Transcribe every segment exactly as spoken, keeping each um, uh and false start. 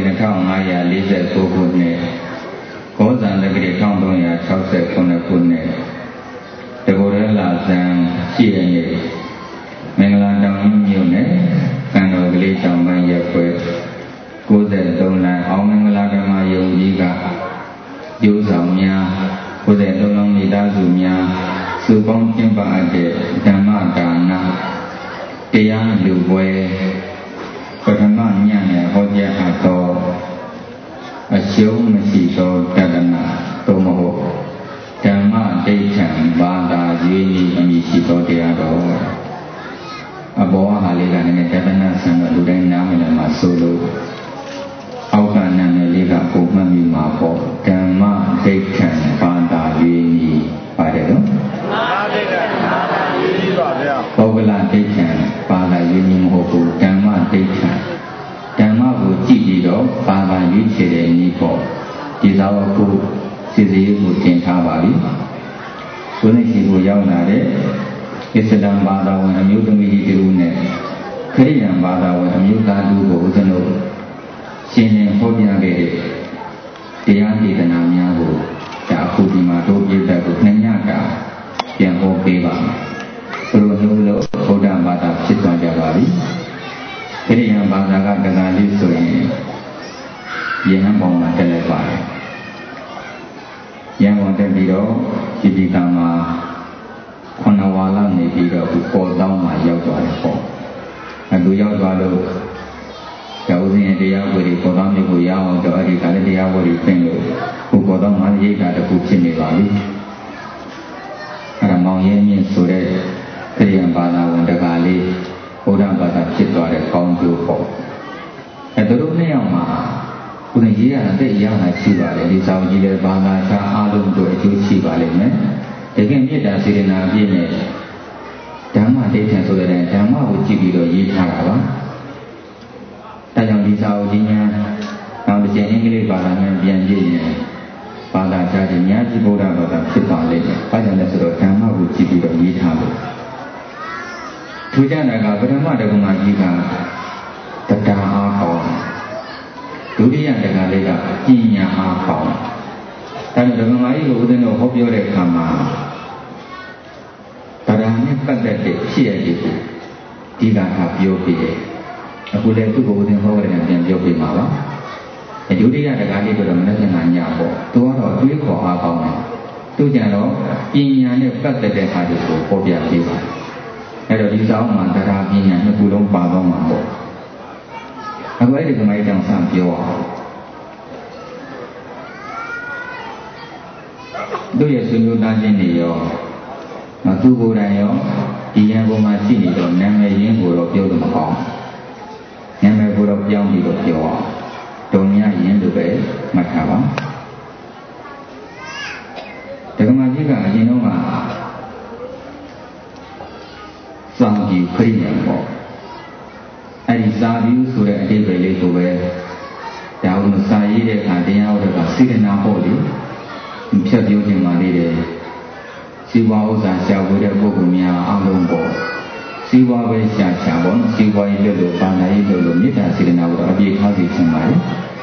နှစ်ထောင်ငါးရာလေးဆယ်ကိုခုနှစ်ကောဇန်တက္ကရာတစ်ထောင်သုံးရာခြောက်ဆယ်ခုနှစ်ခုနှစ်တကူရဲလာဇန်ရှိတဲ့နေ့မင်္ဂလာတောင်မြို့နယ်ကံတော်ကလေးတောင်ပိုင်းရပ်ကွက်ကိုးဆယ်သုံးလမ်းအောင်မင်္ဂလာဓမ္မယုံကြီးကကျိုးဆောင်များကိုးဆယ်သုံးလုံးမိသားစုများစုပေါင်းကျင့်ပအပ်တဲ့ဓမ္မဒါနတရားလူပွဲပထမညနဲ့ဟောကြားအပ်သောအရှုံးမရှိသောတဒနာသို့မဟုတ်ဓမ္မဒိဋ္ဌံဘာသာရေးနည်းအမည်ရှိသောတရားတော်အဘောဟာလေးကလည်းတဒနာဆံတော်လူတိုင်းနားမလည်မှာဆိုလို့အောက်ကနာမည်လေးကပုံမှန်ပြီးမှာပေါ့ဓမ္မဒိဋ္ဌံဘာသာရေးနည်းပါတယ်နော်ဓမ္မဒိဋ္ဌံဘာသာရေးနည်းပါဗျာပုဂ္ဂလဒိဋ္ဌံဘာသာရေးနည်းမဟုတ်ဘူးဓမ္မဒိဋ္ဌံဓမ္မကိုကြည့်ပြီးတော့ဘာသာရေးခြေတဲ့နည်းပေါ့ဒီသာဝကုစီစီကိုသင်ထားပါပြီဘုန်းကြီးကိုရောက်လာတဲ့အစ္စလာမ်ဘာသာဝင်အမျိုးသမီးတွေတူနဲ့ခရစ်ယာန်ဘာသာဝင်အမျိုးသားတို့ကိုဦးဇင်းတို့ရှင်းလင်းဟောပြခဲ့တဲ့တရားဒေသနာများကိုဒါအခုဒီမှာတို့ပြတဲ့ကိုနှစ်ညတာပြန်ဟောပေးပါမယ်ဘုလိုမျိုးလို့ဘုရားဘာသာဖြစ်သွားကြပါပြီခရစ်ယာန်ဘာသာကတရားလေးဆိုရင်ယဟန်ပေါင်းမှာတက်လိုက်ပါတယ်ယဟန်ပေါင်းတက်ပြီးတော့ဒီဒီကံမှာခဏဝါလာနေပြီးတော့ပေါ်တောင်းမှာရောက်သွားတယ်ပေါ့အဲလိုရောက်သွားလို့ကျောင်းစဉ်တရားဝေဒီပေါ်တောင်းမျိုးကိုရအောင်တော့အဲ့ဒီကလည်းတရားဝေဒီပြင်လို့ခုပေါ်တောင်းမှာရိတ်တာတစ်ခုဖြစ်နေပါပြီအဲ့ဒါမောင်ရဲမြင့်ဆိုတဲ့ခရစ်ယာန်ဘာသာဝင်တကားလေးဘုရားဘာသာဖြစ်သွားတဲ့ကောင်းကျိုးပေါ့အဲသူတို့နှစ်ယောက်မှာခုနရေးရတဲ့ရဟန်းရှိပါတယ်ဒီစာအုပ်ကြီးလည်းဘာသာခြားအားလုံးတို့အကျိုးရှိပါလိမ့်မယ်တကယ်မေတ္တာစေတနာအပြည့်နဲ့ဓမ္မဒိဋ္ဌံဆိုတဲ့ဓမ္မကိုကြည့်ပြီးတော့ရေးထားတာပါဒါကြောင့်ဒီစာအုပ်ကြီးများနောက်တစ်ချိန်အင်္ဂလိပ်ဘာသာနဲ့ပြန်ကြည့်ရင်ဘာသာခြားခြင်းများကြီးဘုရားဘာသာဖြစ်ပါလိမ့်မယ်ဘာကြောင့်လဲဆိုတော့ဓမ္မကိုကြည့်ပြီးတော့ရေးထားလို့ထူးခြားတာကပထမတက္ကမကြီးကတရားအားကောင်းဒုတိယတက္ကလေးကပညာအားကောင်းဒါကြောင့်တက္ကမကြီးကိုဦးဇင်းတို့ဟောပြောတဲ့အခါမှာတရားနဲ့ပတ်သက်တဲ့ဖြစ်ရတဲ့ဒီကကပြောပြတယ်အခုလည်းသူ့ကိုဦးဇင်းဟောကြတယ်ပြန်ပြောပြမှာပါဒုတိယတက္ကလေးကတော့မနက်ဖြန်ညပေါ့သူကတော့တွေးခေါ်အားကောင်းတယ်သူကြတော့ပညာနဲ့ပတ်သက်တဲ့ဟာတွေကိုဟောပြပေးပါတယ်အဲ့တော့ဒီဆောင်မှာတရားပညာနှစ်ခုလုံးပါတော့မှာပေါ့အခုအဲ့ဒီကမိုင်းတောင်ဆန်းပြောအောင်တို့ရဲ့ဆွေမျိုးသားချင်းတွေရောသူကိုယ်တိုင်ရောဒီရန်ကုန်မှာရှိနေတော့နာမည်ရင်းကိုတော့ပြောလို့မကောင်းနာမည်ကိုတော့ပြောင်းပြီးတော့ပြောအောင်တုံမြရင်းလို့ပဲမှတ်ထားပါဒကမာကြီးကအရင်တော့ကစောင့်ကြည့်ခရိယာပေါ့အဲ့ဒီစာပြီးဆိုတဲ့အတိတ်ပဲလေးကိုပဲဒါဥစာရေးတဲ့အခါတရားတော်ကစေတနာပေါ့လေဖြတ်ပြောခြင်းမှလေးတယ်စီဝါဥစ္စာရှာဝေတဲ့ပုဂ္ဂိုလ်များအလုံးပေါ့စီဝါပဲရှာရှာပေါ့နော်စီဝါရေးလို့လို့ဘာသာရေးလို့လို့မေတ္တာစေတနာကိုအပြည့်ထားစီချင်ပါလေ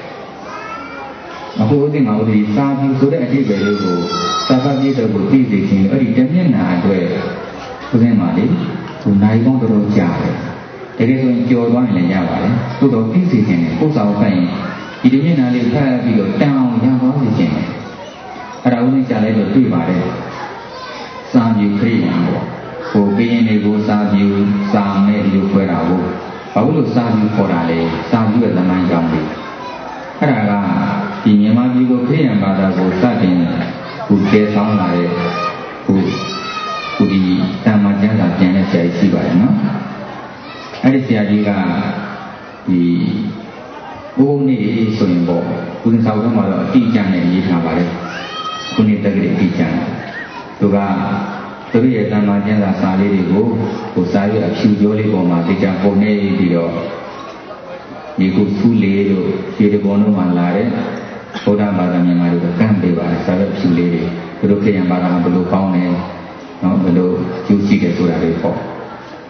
အခုဦးသိငါဦးဒီစာပြီးဆိုတဲ့အတိတ်ပဲလေးကိုသာသပြည့်တော်ကိုသိသိချင်းအဲ့ဒီတမျက်နှာအတွက်ဦးသိမှာလေသူနိုင်ကောင်းတော်ကြားတယ်တကယ်ဆိုရင်ကြော်သွားရင်လည်းရပါတယ်သို့တော်သိသိချင်းနဲ့ပု္ပ္ပာကိုခိုင်းဒီတမျက်နှာလေးဖတ်ပြီးတော့တန်အောင်ရသွားစီချင်းအဲ့ဒါဦးသိကြားလိုက်တော့တွေ့ပါတယ်စာပြီးခရိယာပေါ့ဟိုကရင်တွေကိုစာပြီးစာနဲ့ဒီလိုခွဲတာကိုဘာလို့စာပြီးခေါ်တာလဲစာပြီးရဲ့သမိုင်းကြောင်းလေးအဲ့ဒါကဒီမြန်မာပြည်ကိုခရိယာန်ဘာသာကိုစတင်ဟိုတည်ဆောင်လာတဲ့ဟိုဟိုဒီတမန်ကျမ်းစာပြန်တဲ့ဆရာကြီးရှိပါတယ်နော်အဲ့ဒီဆရာကြီးကဒီဘုံနေဆိုရင်ပေါ့ကုသဆောက်တော့မှတော့အတိအကျနဲ့ရေးထားပါတယ်ခုနှစ်တက္ကရာအတိအကျသူကသူရဲ့တမန်ကျမ်းစာစာလေးတွေကိုဟိုစာရွက်အဖြူကျော်လေးပေါ်မှာတေချာပုံနေပြီးတော့ဒီကုဖူးလေးတို့ခြေတကုံတို့မှလာတဲ့ဘုရားဘာသာမြန်မာတွေကကန့်ပေးပါတယ်စာရွက်ဖြူလေးတွေသူတို့ခရစ်ယာန်ဘာသာကဘယ်လိုကောင်းလဲနော်ဘယ်လိုကျူးရှိတယ်ဆိုတာတွေပေါ့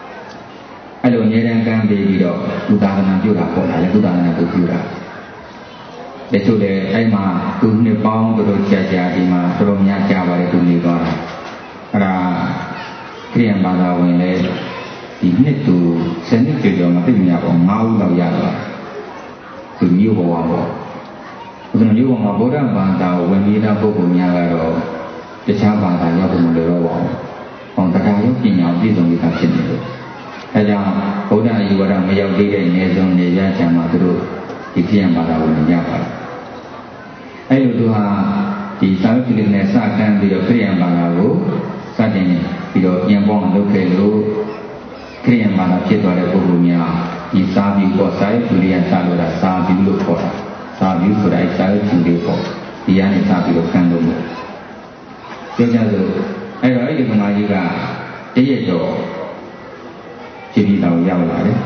အဲ့လိုအများတန်းကန့်ပေးပြီးတော့ကုသနာပြုတာပေါ့လားလေကုသနာပြုတာ để cho để ai mà tu niệm bóng tôi chia sẻ thì mà tôi nhớ chia vào để tu niệm đó là cái em bảo là vấn đề thì nhất tu sinh nhất chuyện đó mà tôi nhớ bằng máu đầu giờ từ nhiều bộ vào từ nhiều bộ vào bố đã bàn đầu vấn đề đó bố cũng nhớ rồi để sao bàn đầu giao cùng được rồi còn tất cả những cái nhau thì giống như các chuyện này thế ra bố đã yêu vào mấy giao đi để nghe giống như giá chạm mà tôi thì khi em bảo là vấn đề vậy ai lúc đó thì sao cái này sao cái bây giờ khi em bảo là vô sao thế này bây giờ em bảo lúc cái lúc khi em bảo là chết rồi bố cũng nhớ thì sao bị có sai thì em sao rồi sao bị lúc có sao bị phụ đại sao thì lúc có thì anh sao bị lúc càng đúng cho nên rồi ai rồi cái mà gì cả cái gì đó chỉ đi đâu giao lại đấy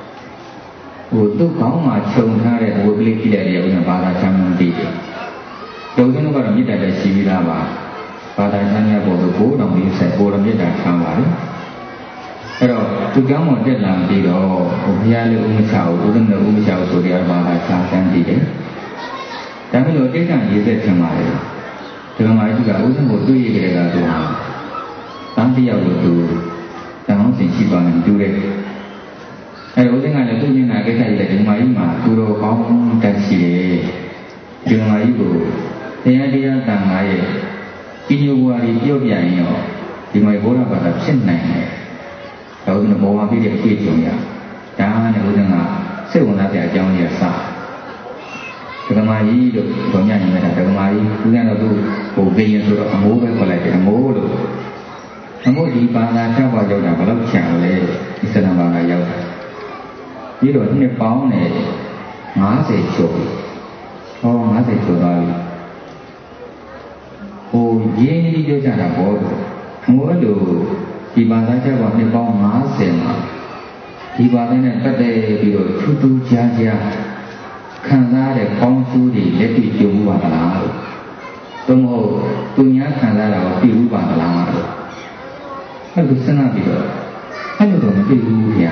ủa tôi có mà trông ra đấy ủa lấy cái này để bà ta chăm nom đi đầu tiên nó có làm gì đấy là xí ra bà bà ta chăm nhà bộ tôi cố đồng đi sẽ cố làm gì đấy chăm lại cái đó tôi kéo một cái làm gì đó bây giờ là uống cháo tôi đang uống cháo rồi thì bà ta chăm chăm đi đấyแต่ไม่รู้ที่ไหนยิ่งเด็ดขึ้นมาเลยถึงมาที่ก็อุตส่าห์ดูอีกเลยก็ดูตั้งที่อยากดูแต่ห้องสิ่งที่บ้านดูเลยไอ้รู้ที่ไงเราดูยังไงก็ใช่แต่ถึงมาที่มาดูเราเขาแต่สิถึงมาที่ดูที่นั่นที่นั่นต่างไงกินอยู่ว่าที่เที่ยวใหญ่เนาะที่มาโบราณแบบเช่นไหนเราดูโบราณที่เด็กคุยจงอย่างแต่เนี่ยรู้ที่ไงเสื่อมนาแต่จังเนี่ยสักธรรมายีลูกตรงนี้ยังไม่ได้ธรรมายีทุกอย่างเราดูโอเคยังตัวอโมไปคนละอโมลูกอโมดีปานาชาวบ้านเราเราเชื่อเลยอิสลามบ้านเรายี่ห้อที่เนี่ยป้องเนี่ยมาเสียชุดโอ้มาเสียชุดอะไรโอ้เย็นนี่เยอะจังนะพ่ออโมลูกที่บ้านเราชาวบ้านเนี่ยป้องมาเสียมาที่บ้านเนี่ยก็ได้ดีลูกชุดดูจ้าจ้าခံစားတဲ့ကောင်းကျိုးတွေလက်တွေ့ကြုံပါသလားလို့သို့မဟုတ်သူများခံစားတာကိုသိဘူးပါသလားလို့အဲ့လိုစဉ်းစားပြီးတော့အဲ့လိုတော့မသိဘူးဗျာ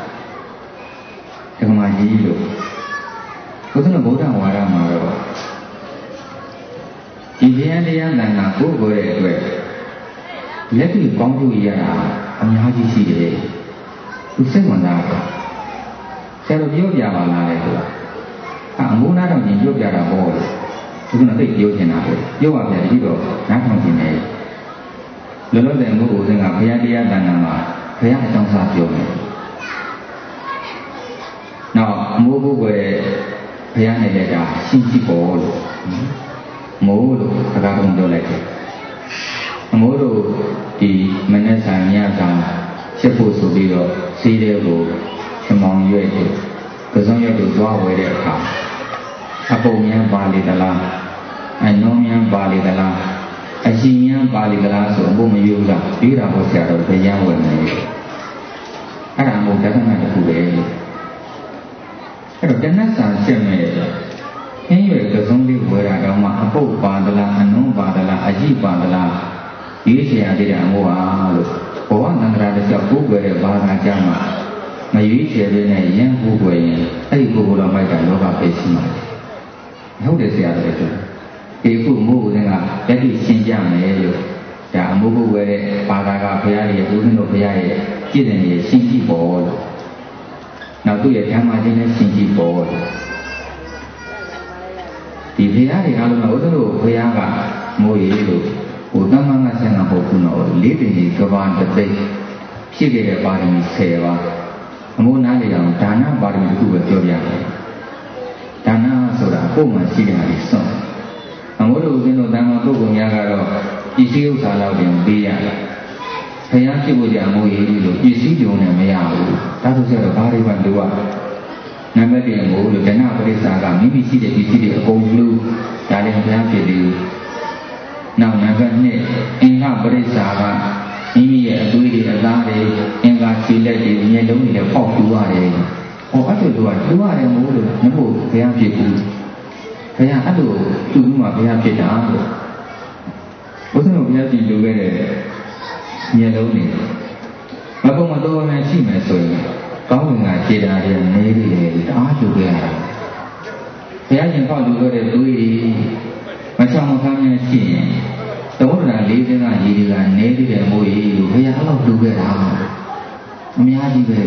ဓမ္မကြီးလို့ဘုရားဗုဒ္ဓဝါဒမှာတော့ဒီတရားတရားတန်ခါကိုယ်ကိုယ်ရဲ့အတွက်လက်တွေ့ကောင်းကျိုးရတာအများကြီးရှိတယ်သူစိတ်ဝင်စားတယ်ဆရာတို့ပြောပြပါလားလေဆိုတာအမူနာတော့ညီရုပ်ပြတာပေါ့သူကသိပြောချင်တာပဲပြောပါဗျာဒီတော့နားထောင်နေတယ်လောလောဆယ်မို့ဦးစင်ကဘုရားတရားတန်ခါမှာဘုရားအကြောင်းစားပြောတယ်နောက်အမိုးဘုရားရဲ့ဘုရားနဲ့လည်းဒါရှင်းကြည့်ပေါ်လို့မိုးလို့အကားကုန်ပြောလိုက်တယ်အမိုးတို့ဒီမနေ့ဆိုင်ညကချက်ဖို့ဆိုပြီးတော့စီးတဲ့ကိုချမောင်ရွက်တယ်ကစုံရွက်တို့သွားဝဲတဲ့အခါအပုံများပါလေသလားအနှုံးများပါလေသလားအရှင်များပါလေသလားဆိုအဖို့မယူလားပြီးတာပေါ့ဆရာတော်ဘုရားဝင်နေအဲ့ဒါမို့တက္ကမတစ်ခုပဲအဲ့တော့တဏှတ်ဆာချက်မဲ့ခင်းရွယ်ကစုံလေးဝဲတာတော့မှအပုပ်ပါသလားအနှုံးပါသလားအကြည့်ပါသလားဒီဆရာတိတဲ့အမို့ဟာလို့ဘဝနန္ဒရာတစ်ယောက်ကိုယ်ွယ်တဲ့ဘာသာကြမှာမရွေးချယ်တဲ့နဲ့ရန်ကိုယ်ွယ်ရင်အဲ့ဒီပုဂ္ဂိုလ်တော်မိုက်တာလောကပဲရှိမှာဟုတ်တယ်ဆရာတော်ပြောဒီခုမို့ဦးစင်ကလက်တွေ့ရှင်းကြမယ်လို့ဒါအမိုးဘုဝဲတဲ့ဘာသာကဘုရားရဲ့ဦးဇင်းတို့ဘုရားရဲ့ကြည်တဲ့နေရှင်းကြည့်ပေါ်လို့နောက်သူ့ရဲ့ဓမ္မချင်းနဲ့ရှင်းကြည့်ပေါ်လို့ဒီဘုရားတွေအားလုံးကဦးဇင်းတို့ဘုရားကမိုးရည်လို့ဟိုတမန်ကဆင်ကဟုတ်ခုနော်လေးပင်ကြီးကဘာတသိဖြစ်ခဲ့တဲ့ပါရမီဆယ်ပါအမိုးနားလေအောင်ဒါနပါရမီတစ်ခုပဲပြောပြတယ်ဒါနဆိုတာကိုယ်မှရှိတယ်ဟာစွန့်အမိုးတို့ဦးဇင်းတို့တန်ခါပုဂ္ဂိုလ်များကတော့ပစ္စည်းဥစ္စာလောက်တင်ပေးရတယ်ဘုရားဖြစ်ဖို့ကြအမိုးရည်လို့ပစ္စည်းကြုံနဲ့မရဘူးဒါဆိုဆိုတော့ဘာတွေမှလိုရနံပါတ်တစ်အမိုးလို့ဒနာပရိစ္ဆာကမိမိရှိတဲ့ပစ္စည်းတွေအကုန်လုံးဒါလည်းဘုရားဖြစ်တယ်နောက်နံပါတ်နှစ်အင်္ဂပရိစ္ဆာကမိမိရဲ့အသွေးတွေအသားတွေအင်္ဂါခြေလက်တွေမျက်လုံးတွေပေါက်တူရတယ်ဟောအဲ့လိုလိုတူရတယ်မို့လို့နမို့ဘုရားဖြစ်ဘူးဘုရားအဲ့လိုတူမှဘုရားဖြစ်တာလို့ဘုရားဘုရားပြင်လိုခဲ့တဲ့မျက်လုံးတွေမပုံမတော်နဲ့ရှိမယ်ဆိုရင်ကောင်းကင်ကခြေတာတွေနေနေတယ်တအားတူခဲ့ရတယ်ဘုရားရားရှင်ဟောလူခဲ့တဲ့သူကြီးမချောင်မခမ်းများရှိရင်သဘောတရားလေးစင်းကညီဒီကနေသေးတယ်မို့ကြီးလို့ဘုရားအဲ့လိုလူခဲ့တာအများကြီးပဲ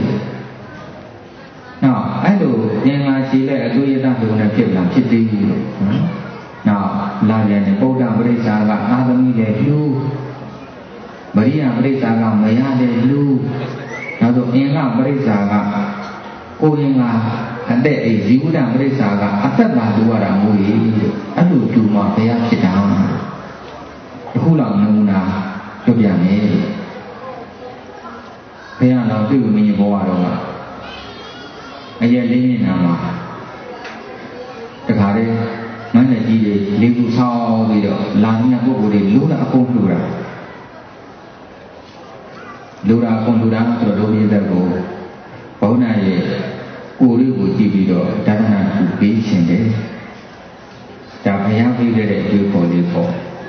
နောက်အဲ့လိုဉာဏ်လာရှိတဲ့အတူရတဘုံနဲ့ဖြစ်လာဖြစ်သေးဘူးလို့နောက်လာပြန်တဲ့ဗုဒ္ဓပရိစ္ဆာကအာသမီလည်းလူမရိယပရိစ္ဆာကမရတဲ့လူနောက်ဆိုအင်္ဂပရိစ္ဆာကကိုရင်ကအတဲ့အိဇီဝဒပရိစ္ဆာကအသက်သာလူရတာမို့ကြီးလို့အဲ့လိုလူမှဘုရားဖြစ်တာအခုလောက်နမူနာပြောပြမယ်ဘုရားတော်သူ့မင်းဘောရတော့အရက်လေးမျက်နှာမှာတခါလေမန်းတဲ့ကြီးတွေလေးခုဆောင်းပြီးတော့လာမြတ်ပုဂ္ဂိုလ်တွေလုံးလာအကုန်လှူတာလူရာကုန်လူရာဆိုတော့ဒုတိယသက်ကိုဘုန်းနာရဲ့ကိုယ်လေးကိုကြည့်ပြီးတော့ဒါနကုပေးခြင်းတယ်ဒါဘုရားပေးတဲ့အကျိုးပေါ်လေးပေါ့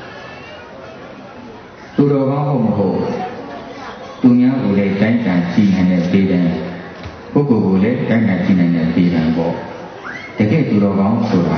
သူတော်ကောင်းဟုတ်မဟုတ်သူများကိုလည်းတိုင်းတန်ကြည့်နိုင်တဲ့ပေးတယ်ပုဂ္ဂိုလ်ကိုလည်းတိုင်းတန်ကြည့်နိုင်တဲ့ပေးတယ်ပေါ့တကယ်သူတော်ကောင်းဆိုတာ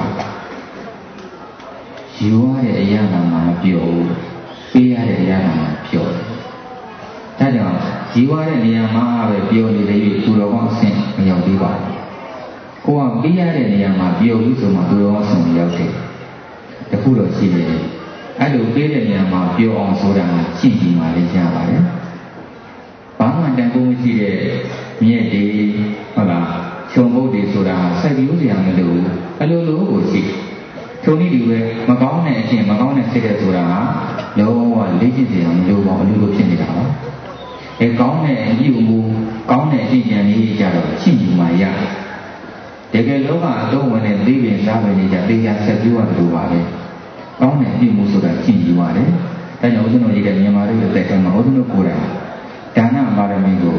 ယူရတဲ့အရာမှမပြောဘူးပေးရတဲ့အရာမှပြောတယ်ဒါကြောင့်ယူရတဲ့နေရာမှာပဲပြောနေတဲ့သူတော်ကောင်းအဆင့်မရောက်သေးပါဘူးကိုကပေးရတဲ့နေရာမှာပြောပြီးဆိုမှသူတော်ကောင်းအဆင့်ရောက်တယ်တခုတော့ရှိတယ်အဲ့လိုပေးတဲ့နေရာမှာပြောအောင်ဆိုတာရှင်းပြီးမှလည်းကြားပါတယ်ဘာမှတန်ဖိုးမရှိတဲ့မြက်တွေဟုတ်လားခြုံပုတ်တွေဆိုတာစိုက်ပြီးစရာမလိုဘူးအလိုလိုကိုရှိထုံနည်းတူပဲမကောင်းတဲ့အချင်းမကောင်းတဲ့စိတ်တဲ့ဆိုတာဟာလုံးဝလေ့ကျင့်စရာမလိုပါဘူးအလိုလိုဖြစ်နေတာပါအဲကောင်းတဲ့အညီအမှုကောင်းတဲ့အကျင့်ဉာဏ်လေးကြတော့ရှင်းယူမှရတကယ်လောကအတော့ဝင်တဲ့သိပင်စားပင်တွေကြသိချဆက်ပြီးရတယ်လို့ပါပဲကောင်းတဲ့အညီအမှုဆိုတာရှင်းယူရတယ်ဒါကြောင့်ဦးဇင်းတို့ရေးတဲ့မြန်မာတွေတက်တယ်မှာဦးဇင်းတို့ကိုယ်တိုင်ဒါနပါရမီကို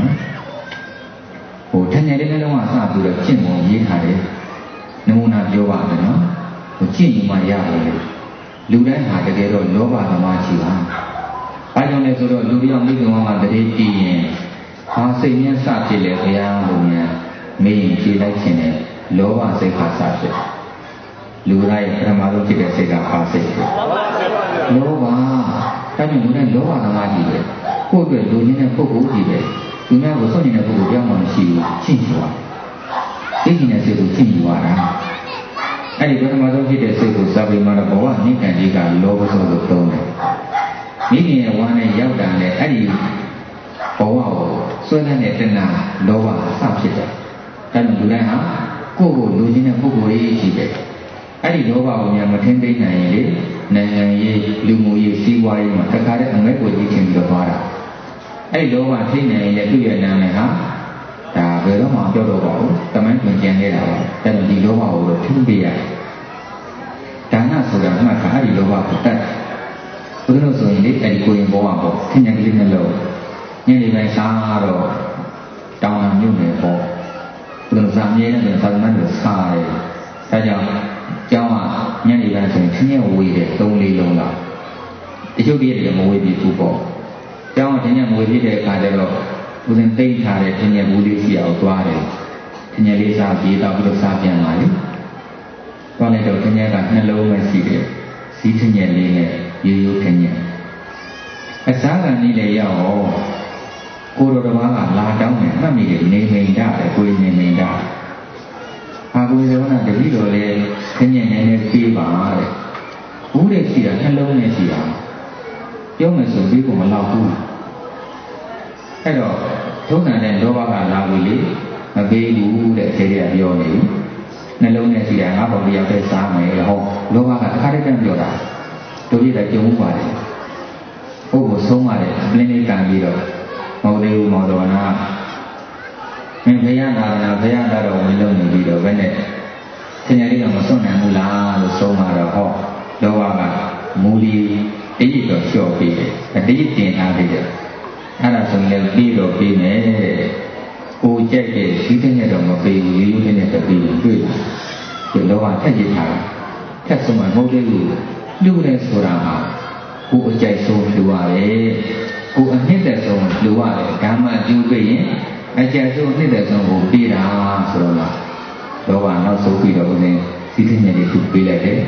ဟိုထင်နေတဲ့နှလုံးကစပြီးတော့ကျင့်ပုံရေးထားတယ်နမူနာပြောပါမယ်နော်ဟိုကျင့်ယူမှရတယ်လူတိုင်းဟာတကယ်တော့လောဘသမားရှိပါဘာကြောင့်လဲဆိုတော့လူပြောင်းမိခင်ကတည်းကတည်ရင်ဟာစိတ်နဲ့စဖြစ်လေဘုရားလို့များမေးရင်ဖြေလိုက်ခြင်းနဲ့လောဘစိတ်ခါစဖြစ်လူတိုင်းပထမဆုံးဖြစ်တဲ့စိတ်ကပါစိတ်ဖြစ်လောဘဒါကြောင့်လူတိုင်းလောဘသမားကြီးပဲကိုယ့်အတွက်လူရင်းတဲ့ပုဂ္ဂိုလ်ကြီးပဲသူများကိုစွန့်နေတဲ့ပုဂ္ဂိုလ်ကြောင့်မှမရှိဘူးချင်းချွာသိကျင်တဲ့စိတ်ကိုချင်းချွာတာအဲ့ဒီပထမဆုံးဖြစ်တဲ့စိတ်ကိုစာပေမှာတော့ဘဝနိကံကြီးကလောဘဆိုလို့သုံးတယ်မိခင်ရဲ့ဝမ်းနဲ့ရောက်တာနဲ့အဲ့ဒီဘဝကိုစွန့်တဲ့တဏှာလောဘအစဖြစ်တယ်ဒါကြောင့်လူတိုင်းဟာကိုယ့်ကိုလူချင်းတဲ့ပုဂ္ဂိုလ်ကြီးရှိတယ်အဲ့ဒီလောဘကိုများမထင်သိနိုင်ရင်လေနိုင်ငံရေးလူမှုရေးစီးပွားရေးမှာတခါတည်းအမဲကိုကြီးချင်းပြီးတော့သွားတာအဲ့ဒီလောဘထိနေရင်လည်းသူ့ရဲ့နာမည်ဟာဒါဘယ်တော့မှပြောတော့ပါဘူးတမန်ကျင်ကြံနေတာပါဒါကြောင့်ဒီလောဘကိုတော့ထိပေးရတယ်ဒါနဆိုတာမှတ်ခါအဲ့ဒီလောဘကိုတတ်ဘုရားလို့ဆိုရင်လေအဲ့ဒီကိုရင်ဘောမှာပေါ့ခင်းညာကလေးနဲ့လို့ညနေပိုင်းစားတော့တောင်းတာမြို့နယ်ပေါ့ဘုရားစာမြဲတဲ့သာသနာ့ကိုစားတယ်ဒါကြောင့်ကျောင်းကညနေပိုင်းဆိုရင်ခင်းညာဝေးတယ်သုံးလေးလုံးလောက်တချို့တည်းတည်းမဝေးပြီဘူးပေါ့ကျောင်းကခင်းညာဝေးပြတဲ့အခါကျတော့ဦးဇင်းသိမ့်ထားတဲ့ခင်းညာဘူးလေးစီအောင်သွားတယ်ခင်းညာလေးစားပြေးတော့ပြီးတော့စားပြန်လာလေသွားလိုက်တော့ခင်းညာကနှလုံးပဲရှိတယ်စီးခင်းညာလေးနဲ့ရိုးရိုးခင်းညာအစားကံလေးလည်းရောက်အောင်ကိုတော်တော်ကလာတောင်းတယ်မှတ်မိတယ်နေမိန်တာလေကိုနေမိန်တာအာကိုဇေဝနာတတိတော်လေခင်းညာနဲ့လည်းပြေးပါတဲ့ဘူးတဲ့ရှိတာနှလုံးနဲ့ရှိတာပြောမယ်ဆိုပြီးကိုမလောက်ဘူးအဲ့တော့ဒုက္ခနဲ့လောဘကလာပြီလေမပေးဘူးတဲ့ခြေရပြောနေပြီနှလုံးနဲ့ရှိတာငါဘောတရားပဲစားမယ်ဟောလောဘကတစ်ခါတည်းပြန်ပြောတာတို့ပြတဲ့ကြုံမှုပါတယ်ဟုတ်ကိုဆုံးပါတယ်ပြင်းလေးကန်ပြီးတော့မဟုတ်သေးဘူးမောင်တော်နာမင်းဘုရားနာနာဘုရားတော်ဝင်လုံးနေပြီးတော့ဘယ်နဲ့သင်္ကြန်လေးကမစွန့်နိုင်ဘူးလားလို့ဆုံးมาတော့ဟောလောဘကမူလီတည်ရတော့လျှော့ပြီးတယ်အတိတ်တင်ထားသေးတယ်အဲ့ဒါဆိုရင်လည်းပြီးတော့ပြီးမယ်ကိုကြက်တဲ့ဒီတဲ့နဲ့တော့မပေးဘူးရိုးရိုးနဲ့တပြီးတွေ့ဒီလောကထက်ရထားတာထက်ဆုံးမှမဟုတ်သေးဘူးလူနဲ့ဆိုတာဟာကိုအကြိုက်ဆုံးလူရတယ်ကိုအနှစ်သက်ဆုံးလူရတယ်ဓမ္မကျူးပြီးရင်အကြိုက်ဆုံးအနှစ်သက်ဆုံးကိုပြီးတာဆိုတော့လောကနောက်ဆုံးပြီးတော့ဦးဇင်းစီ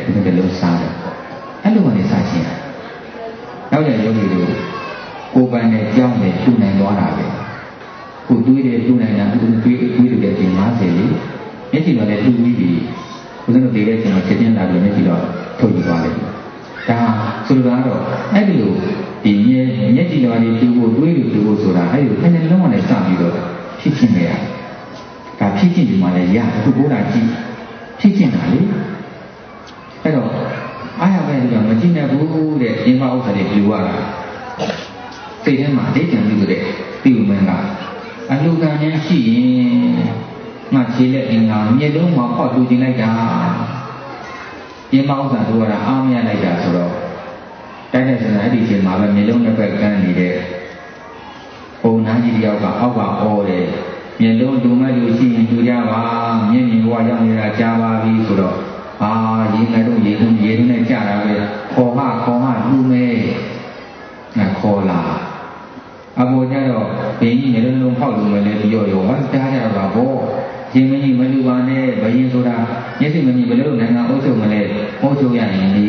ဒီလိုလုံးစားတယ်အဲ့လိုကနေစားချင်းနောက်ကြယောဂီတို့ကိုယ်ပိုင်နဲ့ကြောင်းနဲ့တူနိုင်သွားတာပဲကိုတွေးတယ်တူနိုင်တာသူတွေးတွေးလို့တဲ့ချိန်၅၀လေမျက်စိတော့လည်းတူပြီးပြီဦးဇင်းတို့ဒီတဲ့ချိန်မှာချက်ချင်းလာပြီးမျက်စိတော့ထုတ်ယူသွားတယ်ဒါဆိုလိုတာတော့အဲ့ဒီလိုဒီမျက်မျက်စိတော်လေးတူဖို့တွေးလို့တူဖို့ဆိုတာအဲ့ဒီခဏလုံးဝနဲ့စပြီးတော့ဖြစ်ချင်းနေရဒါဖြစ်ချင်းဒီမှာလည်းရအခုဘုရားကြည့်ဖြစ်ချင်းတာလေအဲ့တော့အားရပဲလို့မကြည့်နဲ့ဘူးတဲ့အင်းမဥစ္စာတွေပြူရတာစိတ်ထဲမှာအတိတ်ကံပြီးဆိုတဲ့ပြီးဦးမင်းကအလူကံများရှိရင်ငါခြေလက်အင်္ဂါမြေလုံးမှာပေါက်တူကျင်လိုက်တာအင်းမဥစ္စာတို့ကအားမရလိုက်တာဆိုတော့တိုက်တဲ့စံအဲ့ဒီချိန်မှာပဲမြေလုံးတစ်ဖက်ကန်းနေတဲ့ပုံနာကြီးတယောက်ကအောက်ကအော်တယ်မြေလုံးဒုမလူရှိရင်ဒူကြပါမျက်မြင်ဘဝရောက်နေတာကြားပါပြီဆိုတော့အာရေငယ်တို့ရေကုန်ရေတို့နဲ့ကြာတာပဲခေါ်မခေါ်မလူမဲငါခေါ်လာအပေါ်ကျတော့ဘင်းကြီးမျိုးလုံးဖောက်လို့မလဲပြောရောဟာတားကြတော့ဗောရှင်မကြီးမလူပါနဲ့ဘယင်းဆိုတာမျက်စိမမြင်ဘယ်လိုနိုင်ငံအုပ်ချုပ်မလဲအုပ်ချုပ်ရရင်ဒီ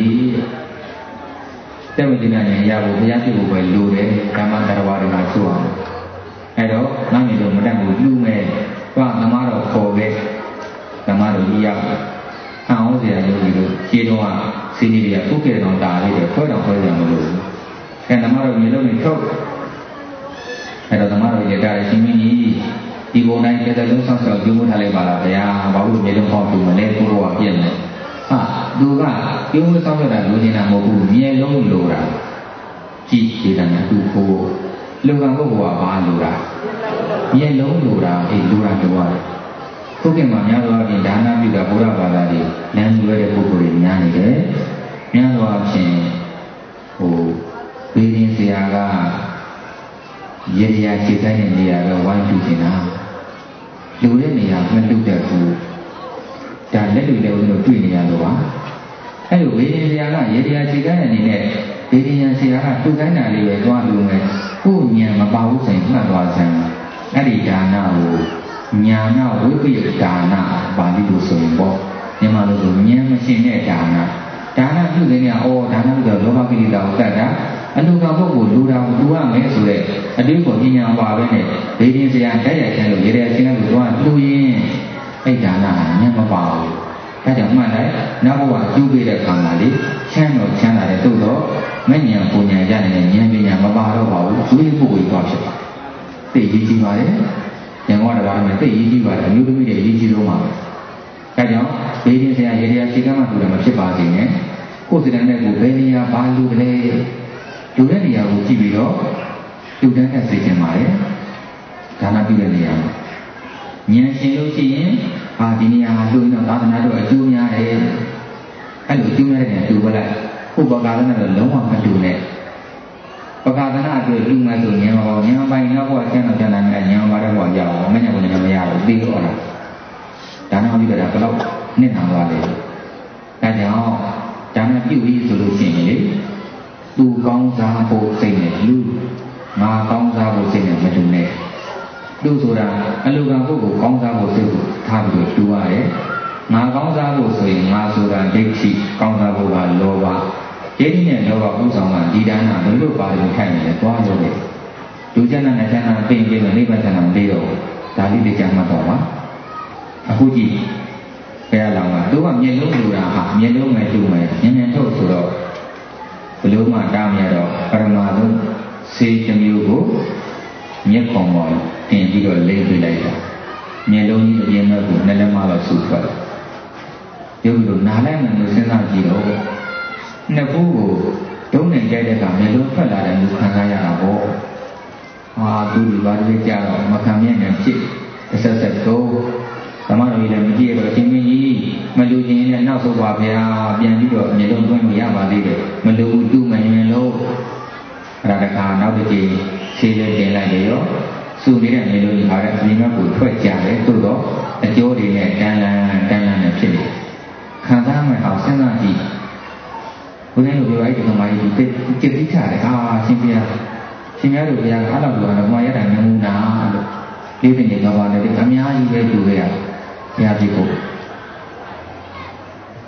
တဲ့ဝိညာဉ်နဲ့ရဖို့ဘုရားပြုဖို့ပဲလိုတယ်ဓမ္မတရားဝါဒနာဆိုအောင်အဲ့တော့ငါမျိုးလုံးမတတ်ဘူးလူမဲသွားသမားတော်ခေါ်ပဲသမားတော်ကြီးရောက်အောင်စရာယောဂီတို့ခြေတော်ကစီနီတွေကပုတ်ကြဲတော်တာလေးတွေခွဲတော်ခွဲကြမလို့အဲသမားတော်မျိုးလုံးနဲ့ထုတ်အဲ့တော့သမားတော်ရတာရှင်မင်းကြီးဒီပုံတိုင်းတစ်သက်လုံးဆောက်ဆောက်ကျိုးမိုးထားလိုက်ပါလားဗျာဘာလို့မျိုးလုံးပေါက်လို့မလဲကိုတော့ပြည့်နေဟာသူကကျိုးမိုးဆောက်ရတာလူနေတာမဟုတ်ဘူးမြေလုံးလိုတာကြည့်ကြည့်တယ်သူကိုလူကပုဂ္ဂိုလ်ကဘာလိုတာမြေလုံးလိုတာအေးလိုတာပြောရတယ်ခုခေတ်မှာများသောအားဖြင့်ဒါနပြုတာဘုရားဘာသာတွေလမ်းလွဲတဲ့ပုဂ္ဂိုလ်တွေများနေတယ်များသောအားဖြင့်ဟိုဘေးရင်ဆရာကရေရာခြေဆိုင်တဲ့နေရာကဝိုင်းပြုနေတာလူတဲ့နေရာမတုတဲ့ဘူးဒါလက်တွေလည်းဦးတို့တွေ့နေရတော့ပါအဲ့လိုဘေးရင်ဆရာကရေရာခြေဆိုင်တဲ့အနေနဲ့ဘေးရင်ဆရာကတူတိုင်းတာလေးပဲသွားလို့မယ်ကိုဉာဏ်မပါဘူးဆိုရင်မှတ်သွားစမ်းအဲ့ဒီဒါနကိုညာနာဝိပယဒါနပါဠိလိုဆိုရင်ပေါ့မြန်မာလိုဆိုဉာဏ်မရှိတဲ့ဒါနဒါနပြုတဲ့နေရာအော်ဒါနပြုတော့လောဘကိလေသာကိုတတ်တာအလူကပုဂ္ဂိုလ်လူတာကိုတူရမယ်ဆိုတဲ့အတိတ်ကိုဉာဏ်ပါပဲနဲ့ဘေးရင်စရာတိုက်ရိုက်ဆင်းလို့ရေရဲဆင်းလို့တော့တူရင်အဲ့ဒါနဟာဉာဏ်မပါဘူးဒါကြောင့်မှတ်လိုက်နောက်ဘဝကျူးပေးတဲ့ခါမှာလေချမ်းတော့ချမ်းသာတယ်သို့တော့မဉဏ်ပူဉဏ်ရနေတဲ့ဉာဏ်ပညာမပါတော့ပါဘူးသူ့ပုဂ္ဂိုလ်သွားဖြစ်ပါသိကြီးကြီးပါလေဉာဏ်ကတဘာမှသိရေးကြည့်ပါတယ်အမျိုးသမီးတွေရေးကြည့်လို့မှာအဲကြောင့်ဘေးရင်ဆရာရေရာခြေကမ်းမှတူတယ်မဖြစ်ပါစေနဲ့ကိုယ်စတဲ့နဲ့ကိုဘယ်နေရာဘာလူကလေးလူတဲ့နေရာကိုကြည့်ပြီးတော့လူတန်းနဲ့သိချင်ပါတယ်ဒါနပြုတဲ့နေရာမှာဉာဏ်ရှင်လို့ရှိရင်အာဒီနေရာဟာလူရင်းတော့သာသနာတော်အကျိုးများတယ်အဲ့လိုအကျိုးများတဲ့နေရာတူပလိုက်ခုပကာသနာတော့လုံးဝမတူနဲ့ပကာသနာအတွက်လူမှဆိုဉာဏ်ပါဉာဏ်ပိုင်းနောက်ဘဝကျမ်းတော်ကျမ်းတော်နဲ့ဉာဏ်ပါတဲ့ဘဝရောက်အောင်မဉဏ်ကိုဉာဏ်မရဘူးသိတော့လားဒါနပြုတာဘယ်တော့နှစ်နာသွားလဲဒါကြောင့်ဒါနပြုပြီးဆိုလို့ရှိရင်လေသူကောင်းစားဖို့စိတ်နဲ့လူငါကောင်းစားဖို့စိတ်နဲ့မတူနဲ့လူဆိုတာအလူကံပုဂ္ဂိုလ်ကောင်းစားဖို့စိတ်ကိုထားပြီးတော့တူရတယ်ငါကောင်းစားဖို့ဆိုရင်ငါဆိုတာဒိဋ္ဌိကောင်းစားဖို့ကလောဘဒိဋ္ဌိနဲ့လောဘဥဆောင်ကဒီဒါနဘယ်လိုပါလို့ခိုင်းနေလဲသွားလို့လေဒုကျမ်းနဲ့ကျမ်းနာသိရင်လည်းနိဗ္ဗာန်ဆန္ဒမလေးတော့ဒါလေးတွေကြမ်းမှတ်တော့ပါအခုကြည့်ဘုရားလောင်းကသူကမျက်လုံးလူတာဟာမျက်လုံးမဲ့တူမဲ့ဉာဏ်ဉာဏ်ထုတ်ဆိုတော့ဘလို့မှတားမရတော့ပရမသုံးစေတမျိုးကိုမျက်ခုံပေါ်တင်ပြီးတော့လိမ့်ပြလိုက်တာမျက်လုံးကြီးအပြင်ဘက်ကိုနှလုံးမတော့ဆူထွက်ရုပ်လိုနားလိုက်မှလို့စဉ်းစားကြည့်တော့နှစ်ခုကိုဒုံးနေကြတဲ့ကမျက်လုံးထွက်လာတဲ့လူခံစားရတာပေါ့ဟာသူဒီဘာတွေကြတော့မခံမြဲနဲ့ဖြစ်တစ်ဆက်ဆက်တော့သမတော်ကြီးလည်းမကြည့်ရတော့ရှင်မင်းကြီးမလူချင်းနဲ့နောက်ဆုံးပါဗျာပြန်ပြီးတော့မျက်လုံးသွင်းလို့ရပါသေးတယ်မလူဘူးတူမရင်လို့အဲ့ဒါတခါနောက်တစ်ချိန်ဆေးလေးတင်လိုက်တယ်ရောစူနေတဲ့မျက်လုံးကြီးဟာလည်းအမြင်ကကိုထွက်ကြတယ်သို့တော့အကျိုးတွေနဲ့တန်လန်းတန်လန်းနဲ့ဖြစ်နေခံစားမှအောင်စဉ်းစားကြည့်ဘုရားလိုပြောလိုက်တဲ့ခါမှဒီစိတ်ကြည်တိချတယ်အာရှင်ပြရှင်များတို့ဘုရားကအဲ့လိုပြောတော့ဘုရားရတာနမူနာလို့ဒီပင်တွေကဘာလဲအများကြီးပဲတူခဲ့ရဘုရားကြည့်ဖို့အဲ့ဒါဘဝ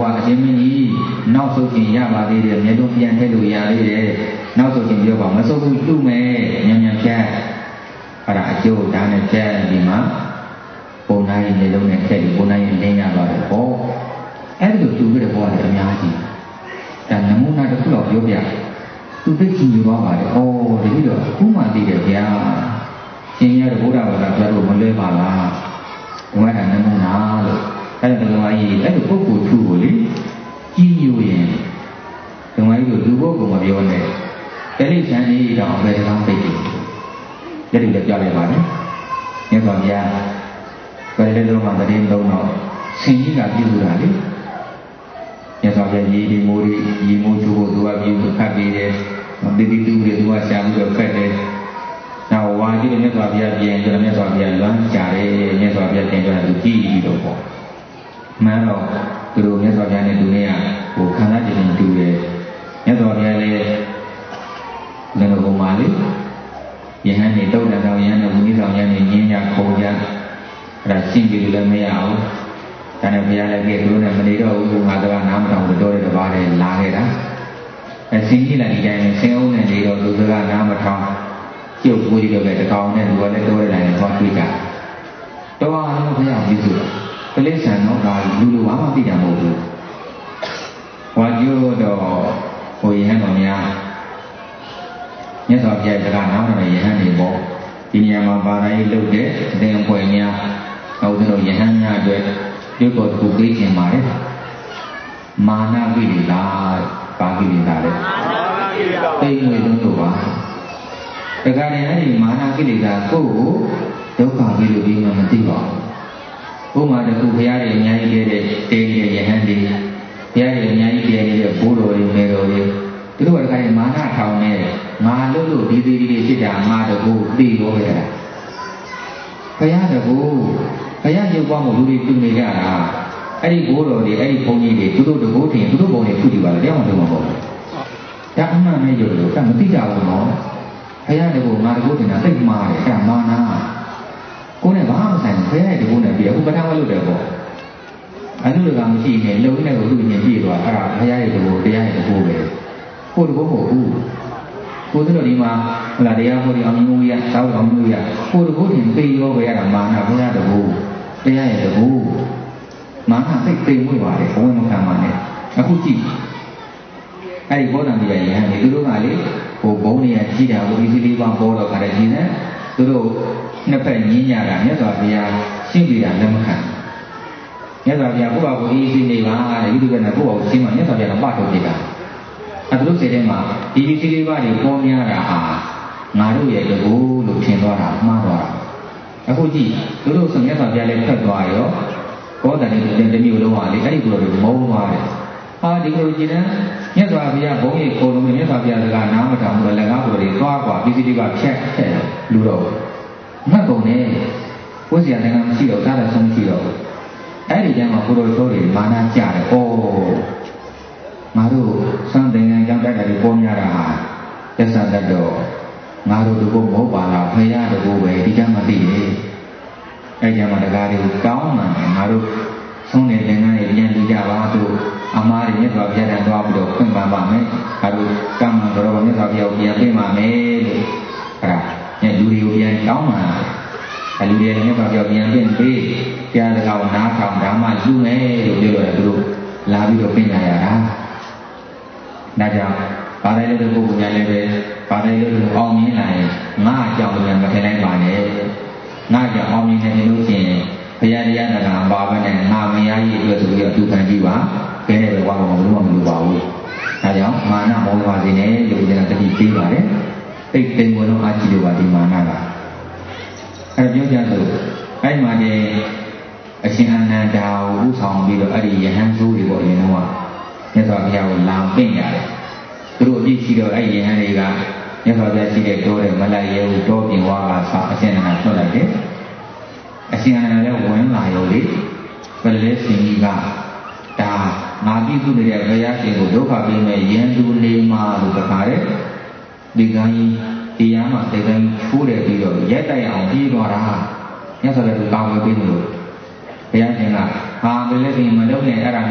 အရှင်မင်းကြီးနောက်ဆုတ်ခြင်းရပါသေးတယ်မြေတုံးပြန်ထည့်လို့ရသေးတယ်နောက်ဆုတ်ခြင်းပြောပါမဆုတ်ဘူးတူမယ်ညံ့ညံ့ဖြတ်အဲ့ဒါအကျိုးဒါနဲ့ဖြတ်ဒီမှာပုံနာရင်မြေလုံးနဲ့ထည့်ပြီးပုံနာရင်လင်းရသွားတယ်ပေါ့အဲ့ဒီလိုတူပြီးတဲ့ဘောကအများကြီးဒါနမူနာတစ်ခုတော့ပြောပြသူသိချင်ယူသွားပါတယ်ဩတတိတော့ခုမှသိတယ်ဗျာရှင်ရတဲ့ဘုရားဘာသာပြောလို့မလွဲပါလားဘုရားကနမူနာလို့အဲ့ဒါဓမ္မကြီးအဲ့လိုပုဂ္ဂိုလ်ထုကိုလေကြီးညိုရင်ဓမ္မကြီးတို့လူပုဂ္ဂိုလ်မပြောနဲ့တိရိစ္ဆာန်ကြီးတော့ဘယ်တော့မှသိတယ်လက်တွေလည်းကြားလိုက်ပါနဲ့မြတ်စွာဘုရားဘယ်လိုလုပ်မှတရင်သုံးတော့ဆင်ကြီးကပြုစုတာလေမြတ်စွာဘုရားရေဒီမိုးဒီရေမိုးချိုးဖို့သူကပြုစုခတ်ပြီးတယ်တိတိတူတွေသူကရှာပြီးတော့ဖက်တယ်နောက်ဝါကြီးမြတ်စွာဘုရားပြန်ကြတယ်မြတ်စွာဘုရားလွမ်းကြတယ်မြတ်စွာဘုရားပြန်ကြတယ်သူကြည့်ပြီးတော့ပေါ့မှန်တော့သူတို့မြတ်စွာဘုရားနဲ့သူနဲ့ကဟိုခံစားကြခြင်းတူတယ်မြတ်စွာဘုရားလည်းလည်းတော့ဘုံပါလေယဟန်နေတုတ်တန်တော်ယဟန်နဲ့ဘုရားဆောင်ရနေညင်းကြခုံကြအဲ့ဒါရှင်းပြီးလည်းမရဘူးဒါနဲ့ဘုရားလည်းကဲသူတို့နဲ့မနေတော့ဘူးငါကနားမတော်ဘူးတော်တယ်တပါးတယ်လာခဲ့တာအဲဆင်းကြီးလာဒီတိုင်းဆင်းအောင်နဲ့နေတော့သူကနားမထောင်ကျုပ်ကိုယ်ကြီးတော့ပဲတကောင်နဲ့သူကလည်းတော်တယ်တိုင်းသွားတွေ့ကြတော့အားလုံးဘုရားပြုစုကလေးဆန်တော့ဒါလူလူဘာမှသိတာမဟုတ်ဘူးဝါကျိုးတော့ဟိုယဟန်တော်များမြတ်စွာဘုရားစကားနားမတော်ယဟန်တွေပေါ့ဒီနေရာမှာပါဠိလုပ်တဲ့အသင်အဖွဲ့များဟုတ်တယ်လို့ယဟန်များအတွက်ပြုတော်သူသိကျင်ပါတယ်မာနကိလေသာပါကိလေသာလေသိငွေလုံးတို့ပါတခါတည်းအဲ့ဒီမာနကိလေသာကိုယ်ဒုက္ခပြီးလို့ပြီးမှမသိပါဘူးဥမာတခုဘုရားရဲ့အများကြီးတဲ့တေးတဲ့ယဟန်တွေဘုရားရဲ့အများကြီးတဲ့တဲ့ဘိုးတော်တွေမေတော်တွေသူတို့ကတခါတည်းမာနထောင်နေငါလို့လို့ဒီဒီဒီဖြစ်တာငါတကူသိရောခဲ့တာဘုရားတကူဘုရားရုပ်ပွားမှုလူတွေတူနေကြတာအဲ့ဒီဘိုးတော်တွေအဲ့ဒီဘုန်းကြီးတွေသူတို့တကူထင်သူတို့ဘုံတွေဖုကြည့်ပါလေတရားမှလုံးမပေါ့ဒါအမှန်နဲ့ရုပ်လို့ဒါမသိကြဘူးနော်ဘုရားတကူငါတကူထင်တာသိမှားတယ်အဲ့ဒါမာနကိုယ်နဲ့ဘာမှမဆိုင်ဘူးဘုရားရဲ့တကူနဲ့ပြီးအခုပထမလုပ်တယ်ပေါ့အဲ့လိုကမရှိနေလုံနဲ့ကိုသူ့ညင်ပြည့်သွားအဲ့ဒါဘုရားရဲ့တကူတရားရဲ့တကူပဲကိုယ်တကူမဟုတ်ဘူးကိုယ်တို့ဒီမှာဟလာတရားဟောဒီအောင်မျိုးရတောက်အောင်မျိုးရကိုယ်တကူတင်သိရောပဲရတာမာနဘုရားတကူတရားရဲ့တကူမာနသိသိမှုပါတယ်ဘဝမခံပါနဲ့အခုကြည့်အဲ့ဒီဘောဓံကြီးရရဟန်းဒီသူတို့ကလေဟိုဘုံနေရကြီးတာဟိုဒီစီလေးပါပေါ်တော့ခါတဲ့ကြီးနဲ့သူတို့နှစ်ဖက်ညင်းကြတာမြတ်စွာဘုရားရှင်းပြတာလက်မခံမြတ်စွာဘုရားကိုယ့်ဘာကိုအေးအေးနေပါတဲ့ဒီလိုကနဲ့ကိုယ့်ဘာကိုရှင်းမှမြတ်စွာဘုရားကပတ်ထုတ်ပြတာအဲသူတို့စိတ်ထဲမှာဒီဒီစီလေးပါတွေပေါ်များတာဟာငါတို့ရဲ့တကူလို့ထင်သွားတာမှားသွားတာအခုကြည့်သူတို့ဆိုမြတ်စွာဘုရားလည်းဖက်သွားရောဘောဓံတွေတမျိုးလုံးပါလေအဲ့ဒီလိုတွေမုန်းသွားတယ်ဟာဒီလိုကြည့်တယ်မြတ်စွာဘုရားဘုန်းကြီးကိုလုံးမြတ်စွာဘုရားစကားနားမထောင်ဘူးလက်ကားပေါ်တွေသွားกว่าပစ္စည်းတွေကဖြတ်ဖြတ်လူတော့မှတ်ကုန်နဲ့ဘုရားနိုင်ငံမရှိတော့သားတော်ဆုံးရှိတော့အဲ့ဒီကျမ်းမှာဘုရောချိုးတွေမာနကြတယ်ဩငါတို့စံသင်္ကန်းကြောင့်တက်တယ်ပေါ်များတာဟာသစ္စာတတ်တော့ငါတို့တို့မဟုတ်ပါလားဖရာတကူပဲဒီကျမ်းမှာသိတယ်အဲ့ကျမ်းမှာတကားတွေကိုကောင်းမှန်ငါတို့ဆုံးတဲ့သင်္ကန်းတွေပြန်လူကြပါတို့အမားတွေမြတ်စွာဘုရားတန်သွားပြီးတော့ဖွင့်ပါပါမယ်ငါတို့ကမ္မံတော်မြတ်စွာဘုရားကိုပြန်ပြင်ပါမယ်လို့အဲ့ဒါညလူတွေကိုပြန်ကောင်းမှန်အလူတွေမြတ်စွာဘုရားပြန်ပြင်ပေးကြားစကားကိုနားထောင်ဓမ္မယူမယ်လို့ပြောတော့သူတို့လာပြီးတော့ပြင်ကြရတာဒါကြောင့်ဘာလဲလို့ပုဂ္ဂိုလ်များလည်းပဲဘာလဲလို့အောင်မြင်လာရင်ငါအကြောင်းလည်းမထင်လိုက်ပါနဲ့ငါကြောင့်အောင်မြင်တယ်လို့ရှိရင်ဘုရားတရားနာပါဘဲနဲ့ငါမရကြီးအတွက်ဆိုပြီးတော့သူခံကြည့်ပါခင်းနေပဲဝါကောင်လုံးဝမလိုပါဘူးဒါကြောင့်မာနမောဟပါစေနဲ့လို့ကျွန်တော်တတိပေးပါတယ်သိသိဝင်တော့အားကြည့်လို့ပါဒီမာနကအဲပြောကြဆိုအဲ့မှာတည်းအရှင်အနန္ဒာကိုဥဆောင်ပြီးတော့အဲ့ဒီယဟန်ဆိုးတွေပေါ့အရင်တော့မြတ်စွာဘုရားကိုလာပင့်ရတယ်သူတို့အပြည့်ရှိတော့အဲ့ဒီယဟန်တွေကမြတ်စွာဘုရားရှိတဲ့တိုးတဲ့မလိုက်ရဲဘူးတောပြင်ဝါကဆောက်အရှင်အနန္ဒာထွက်လိုက်တယ်အရှင်အနန္ဒာလည်းဝင်လာရောလေဘယ်လဲရှင်ကြီးကဒါငါပြုစုနေတဲ့ဘုရားရှင်ကိုဒုက္ခပေးမဲ့ယန္တုနေမှာလို့တခါတဲ့ဒီကံကြီးတရားမှာတေကံထိုးတယ်ပြီးတော့ရက်တိုက်အောင်ပြေးသွားတာမြတ်စွာဘုရားကကောင်းဝေးပြီးလို့ဘုရားရှင်ကဟာဘယ်လဲရှင်မလုပ်နဲ့အဲ့ဒါငါတပည့်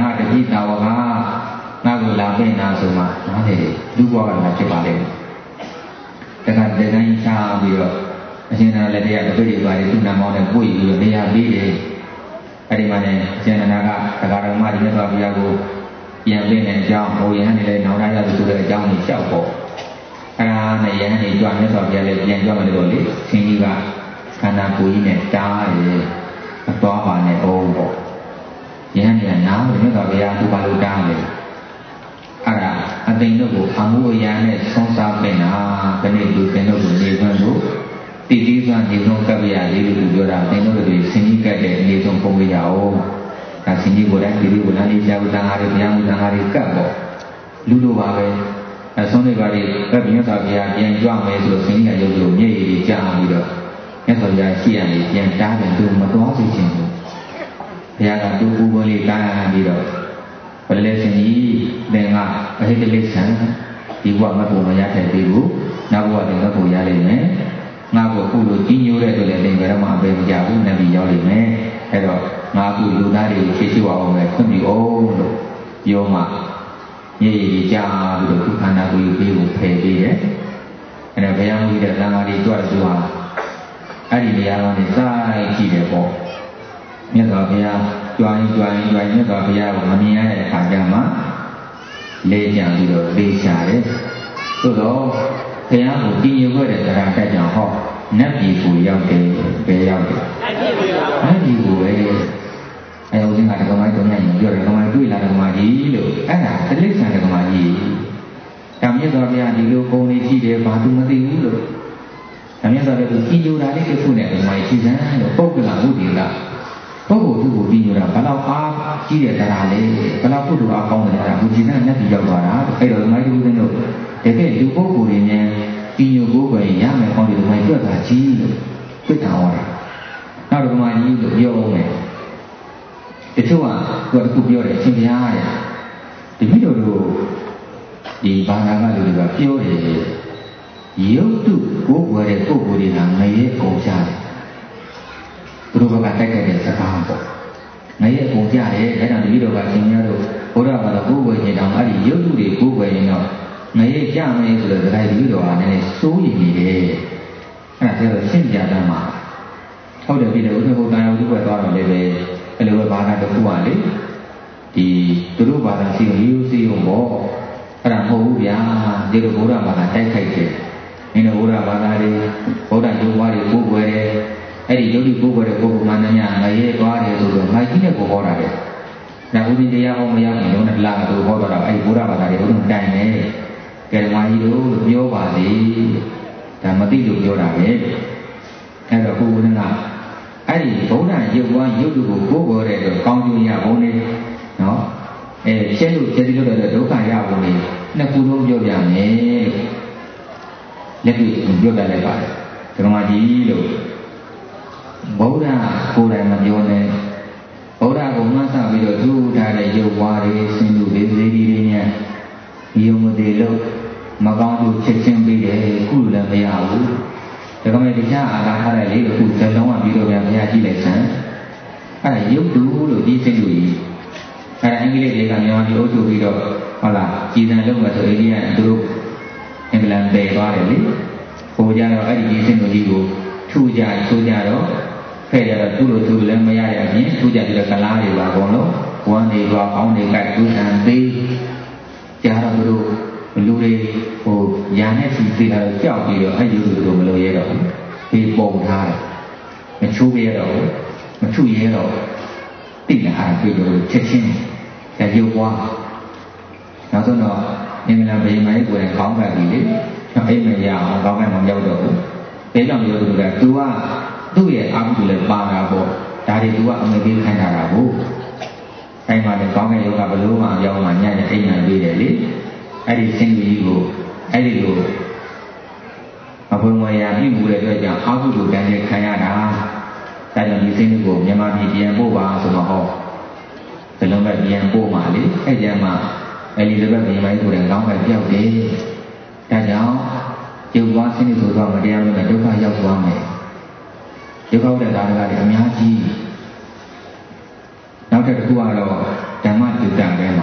တိတာဝကငါ့ကိုလာပြင်နာဆိုမှနားလေလူဘဝကလည်းဖြစ်ပါလေတခါတကယ်ချာပြီးတော့အရှင်နာလည်းတရားတပိတ်တွေပါတယ်သူ့နာမောင်းနဲ့ပွေပြီးတော့နေရာပြီးတယ်အဲ့ဒီမှာလည်းအရှင်နာကတရားတော်မှဒီမြတ်စွာဘုရားကိုပြန်ပြင်တဲ့အကြောင်းဟိုရဟန်းတွေလည်းနောင်တရပြီဆိုတဲ့အကြောင်းကိုလျှောက်ပေါ့အဲ့ဒါနဲ့ရဟန်းတွေကြွမြတ်စွာဘုရားလည်းပြန်ကြွမယ်လို့လေဆင်းကြီးကခန္ဓာကိုယ်ကြီးနဲ့တားတယ်မသွားပါနဲ့အောင်ပေါ့ယဟန်ကနားလို့မြတ်စွာဘုရားသူပါလို့တားတယ်အဲ့ဒါအသိတို့ကိုအမှုအရာနဲ့ဆုံးစားပင်တာဘယ်နည်းလူပင်တို့ကိုနေခွင့်လို့တည်တည်စွာနေဆုံးကပ်ရလေးလို့ပြောတာသင်တို့တွေဆင်းကြီးကပ်တဲ့နေဆုံးပုံရအောင်ဒါဆင်းကြီးကိုယ်တိုင်ဒီလိုကိုလာနေကြဘူးတန်ဃာတွေဘုရားမူတန်ဃာတွေကပ်ပေါ့လူလိုပါပဲအဆုံးတွေပါလေကပ်မြတ်စွာဘုရားပြန်ကြွမယ်ဆိုတော့ဆင်းကြီးကရုပ်လို့မျက်ရည်ကြီးကြားပြီးတော့မြတ်စွာဘုရားရှိရနေပြန်တားတယ်သူမတော်စေချင်ဘူးဘုရားကသူ့ကိုယ်ကိုယ်လေးတားပြီးတော့ဘယ်လဲဆင်းကြီးသင်ကအဟိတလိဆံဒီဘဝမဖို့မရတဲ့သေးဘူးနောက်ဘဝတင်မဖို့ရလိမ့်မယ်ငါ့ကိုအခုလိုကြီးညိုတဲ့အတွက်လည်းသင်ဘယ်တော့မှအပေမကြဘူးနတ်ပြည်ရောက်လိမ့်မယ်အဲ့တော့ငါအခုလူသားတွေကိုဖြည့်ရှင်းအောင်ပဲခွင့်ပြုအောင်လို့ပြောမှညည်ရည်ကြပြီးတော့ခုခန္ဓာကိုယ်ကြီးကိုဖယ်ပေးတယ်အဲ့တော့ဘုရားမူတဲ့သံဃာတွေကြွသူဟာအဲ့ဒီနေရာကနေစိုက်ကြည့်တယ်ပေါ့မြတ်စွာဘုရားကြွရင်ကြွရင်ကြွရင်မြတ်စွာဘုရားကိုမမြင်ရတဲ့အခါကျမှလေးကြံပြီးတော့လေးရှာတယ်သို့တော့ဘုရားကိုကြည်ညိုခဲ့တဲ့တရားတက်ကြောင်ဟောနတ်ပြည်ကိုရောက်တယ်ဘယ်ရောက်တယ်နတ်ပြည်ကိုပဲအဲဦးဇင်းကဓမ္မကြီးတော်များရင်ပြောတယ်ဓမ္မကြီးတွေ့လာဓမ္မကြီးလို့အဲ့ဒါတိလိစ္ဆာန်ဓမ္မကြီးဒါမြတ်စွာဘုရားဒီလိုပုံနေကြည့်တယ်ဘာသူမသိဘူးလို့ဒါမြတ်စွာဘုရားကြည်ညိုတာလေးတစ်ခုနဲ့ဓမ္မကြီးကြည်စမ်းလို့ပုဂ္ဂလဝုဒ္ဓိကပုဂ္ဂိုလ်သူကိုကြည်ညိုတာဘယ်လောက်အားကြီးတဲ့တရားလဲဘယ်လောက်ပုဒ်တော်အားကောင်းတဲ့တရားဘုရားနဲ့နတ်ပြည်ရောက်သွားတာအဲ့တော့ဓမ္မကြီးဦးဇင်းတို့တကယ်လူပုဂ္ဂိုလ်တွေနဲ့ကြည်ညိုကိုယ်ပဲရမယ်ကောင်းတယ်ဓမ္မကြီးတွေ့တာကြီးလို့သိတာဟောတာနောက်ဓမ္မကြီးလို့ပြောအောင်မယ်တချို့ကသူကအခုပြောတယ်ရှင်ဘုရားတဲ့ဒီမိတို့တို့ဒီဘာသာကလူတွေကပြောတယ်ရုပ်တုကိုယ်ွယ်တဲ့ပုဂ္ဂိုလ်တွေကငရဲကုန်ကြတယ်သူတို့ကတိုက်ခိုက်တဲ့စကားပေါ့ငရဲကုန်ကြတယ်အဲ့ဒါတပည့်တော်ကရှင်များတို့ဘုရားဘာသာကိုယ်ွယ်ခြင်းတောင်အဲ့ဒီရုပ်တုတွေကိုယ်ွယ်ရင်တော့ငရဲကြမယ်ဆိုတော့ဒါတပည့်တော်ကလည်းစိုးရိမ်နေတယ်အဲ့ဒါကျတော့ရှင်းပြတတ်မှာဟုတ်တယ်ပြည်တော်ဥပ္ပဒါယဝိပ္ပသွားတော့လည်းပဲအဲ့လိုပဲဘာသာတစ်ခုကလေဒီသူတို့ဘာသာစီရိုးစီရုံပေါ့အဲ့ဒါမဟုတ်ဘူးဗျာဒီလိုဘုရားဘာသာတိုက်ခိုက်တယ်မင်းတို့ဘုရားဘာသာတွေဘုရားကျိုးပွားတွေကိုယ်ွယ်တယ်အဲ့ဒီယုတ်တိကိုယ်ွယ်တဲ့ပုဂ္ဂိုလ်မှန်သမျှငရဲသွားတယ်ဆိုတော့မိုက်ကြီးနဲ့ကိုဟောတာလေဒါဘုရားတရားဟောမရဘူးလုံးနဲ့လာသူဟောတော့အဲ့ဒီဘုရားဘာသာတွေဘုရားတိုင်နေကဲဓမ္မကြီးတို့ပြောပါလေဒါမသိလို့ပြောတာပဲအဲ့တော့ဘုရားကအဲ့ဒီဘုရားရုပ်ဝါရုပ်တုကိုကိုယ်ပေါ်တဲ့ကောင်းကျိုးရဘုံနေနော်အဲရှင်းလို့ကျေတိလို့တဲ့ဒုက္ခရဘုံနေနှစ်ခုလုံးပြောပြမယ်လို့လက်တွေ့ပြောပြလိုက်ပါတယ်ဓမ္မကြီးလို့ဘုရားကိုယ်တိုင်မပြောနဲ့ဘုရားကိုမှတ်ဆပြီးတော့သူ့ထားတဲ့ရုပ်ဝါတွေဆင်းလို့လေးလေးတွေနဲ့ယုံမသေးလို့မကောင်းလို့ချက်ချင်းပြီးတယ်ခုလည်းမရဘူးဒါကမဲ့တရားအာသာထားတဲ့လေးအခုဇလုံးကပြီးတော့ဗျာဘုရားကြည့်လိုက်စမ်းအဲ့ဒါရုပ်တုလို့ဒီစိတ်လို့ကြီးအဲ့ဒါအင်္ဂလိပ်တွေကမြန်မာပြည်အုပ်ချုပ်ပြီးတော့ဟုတ်လားကြည်စံလုံးမှာဆိုအိန္ဒိယသူတို့အင်္ဂလန်ပယ်သွားတယ်လေဟိုကြတော့အဲ့ဒီဒီစိတ်လို့ကြီးကိုထူကြထူကြတော့ဖဲ့ကြတော့သူ့လိုသူလည်းမရတဲ့အပြင်ထူကြပြီးတော့ကလားတွေပါအကုန်လုံးဝမ်းတွေတော့အောင်းတွေကတူးဆန်သေးကြားတော့သူတို့လူတွေဟိုညာနဲ့စီစီလာတော့ကြောက်ပြီးတော့အဲ့ဒီလိုလိုမလို့ရတော့ဒီပုံထားတယ်မချိုးရတော့မထုရတော့တိလာအားပြီးတော့ချက်ချင်းကြရုပ်ပွားနောက်ဆုံးတော့အင်္ဂလန်ပြည်မှာကိုယ်တိုင်ကောင်းကပ်ပြီးလေအိမ်မရအောင်ကောင်းကပ်မှမရောက်တော့ဘူးဘယ်ကြောင့်ပြောလို့လဲသူကသူ့ရဲ့အာဟုလည်းပါတာပေါ့ဒါတွေသူကအမေပေးခိုင်းတာတာကိုအဲ့မှာလည်းကောင်းကပ်ယောဂဘလို့မှရောက်မှညတဲ့အိမ်မှာပြီးတယ်လေအဲ့ဒီစင်ကြီးကိုအဲ့ဒီလိုအဘုံဝရာပြုမှုတဲ့အတွက်ကြောင့်အာဟုကိုတန်းကျခံရတာဒါကြောင့်ဒီစင်ကြီးကိုမြန်မာပြည်ပြန်ပို့ပါဆိုတော့ဟောဇလုံးပဲပြန်ပို့ပါလေအဲ့ကြမှာအဲ့ဒီလိုပဲမြန်မာပြည်ကိုလည်းကောင်းကပ်ပြောက်တယ်ဒါကြောင့်ရုပ်သွားစင်ကြီးဆိုတော့မတရားလို့ဒုက္ခရောက်သွားမယ်ဒုက္ခတဲ့ဒါကလည်းအများကြီးနောက်တစ်ခုကတော့ဓမ္မတုတ္တထဲမှာ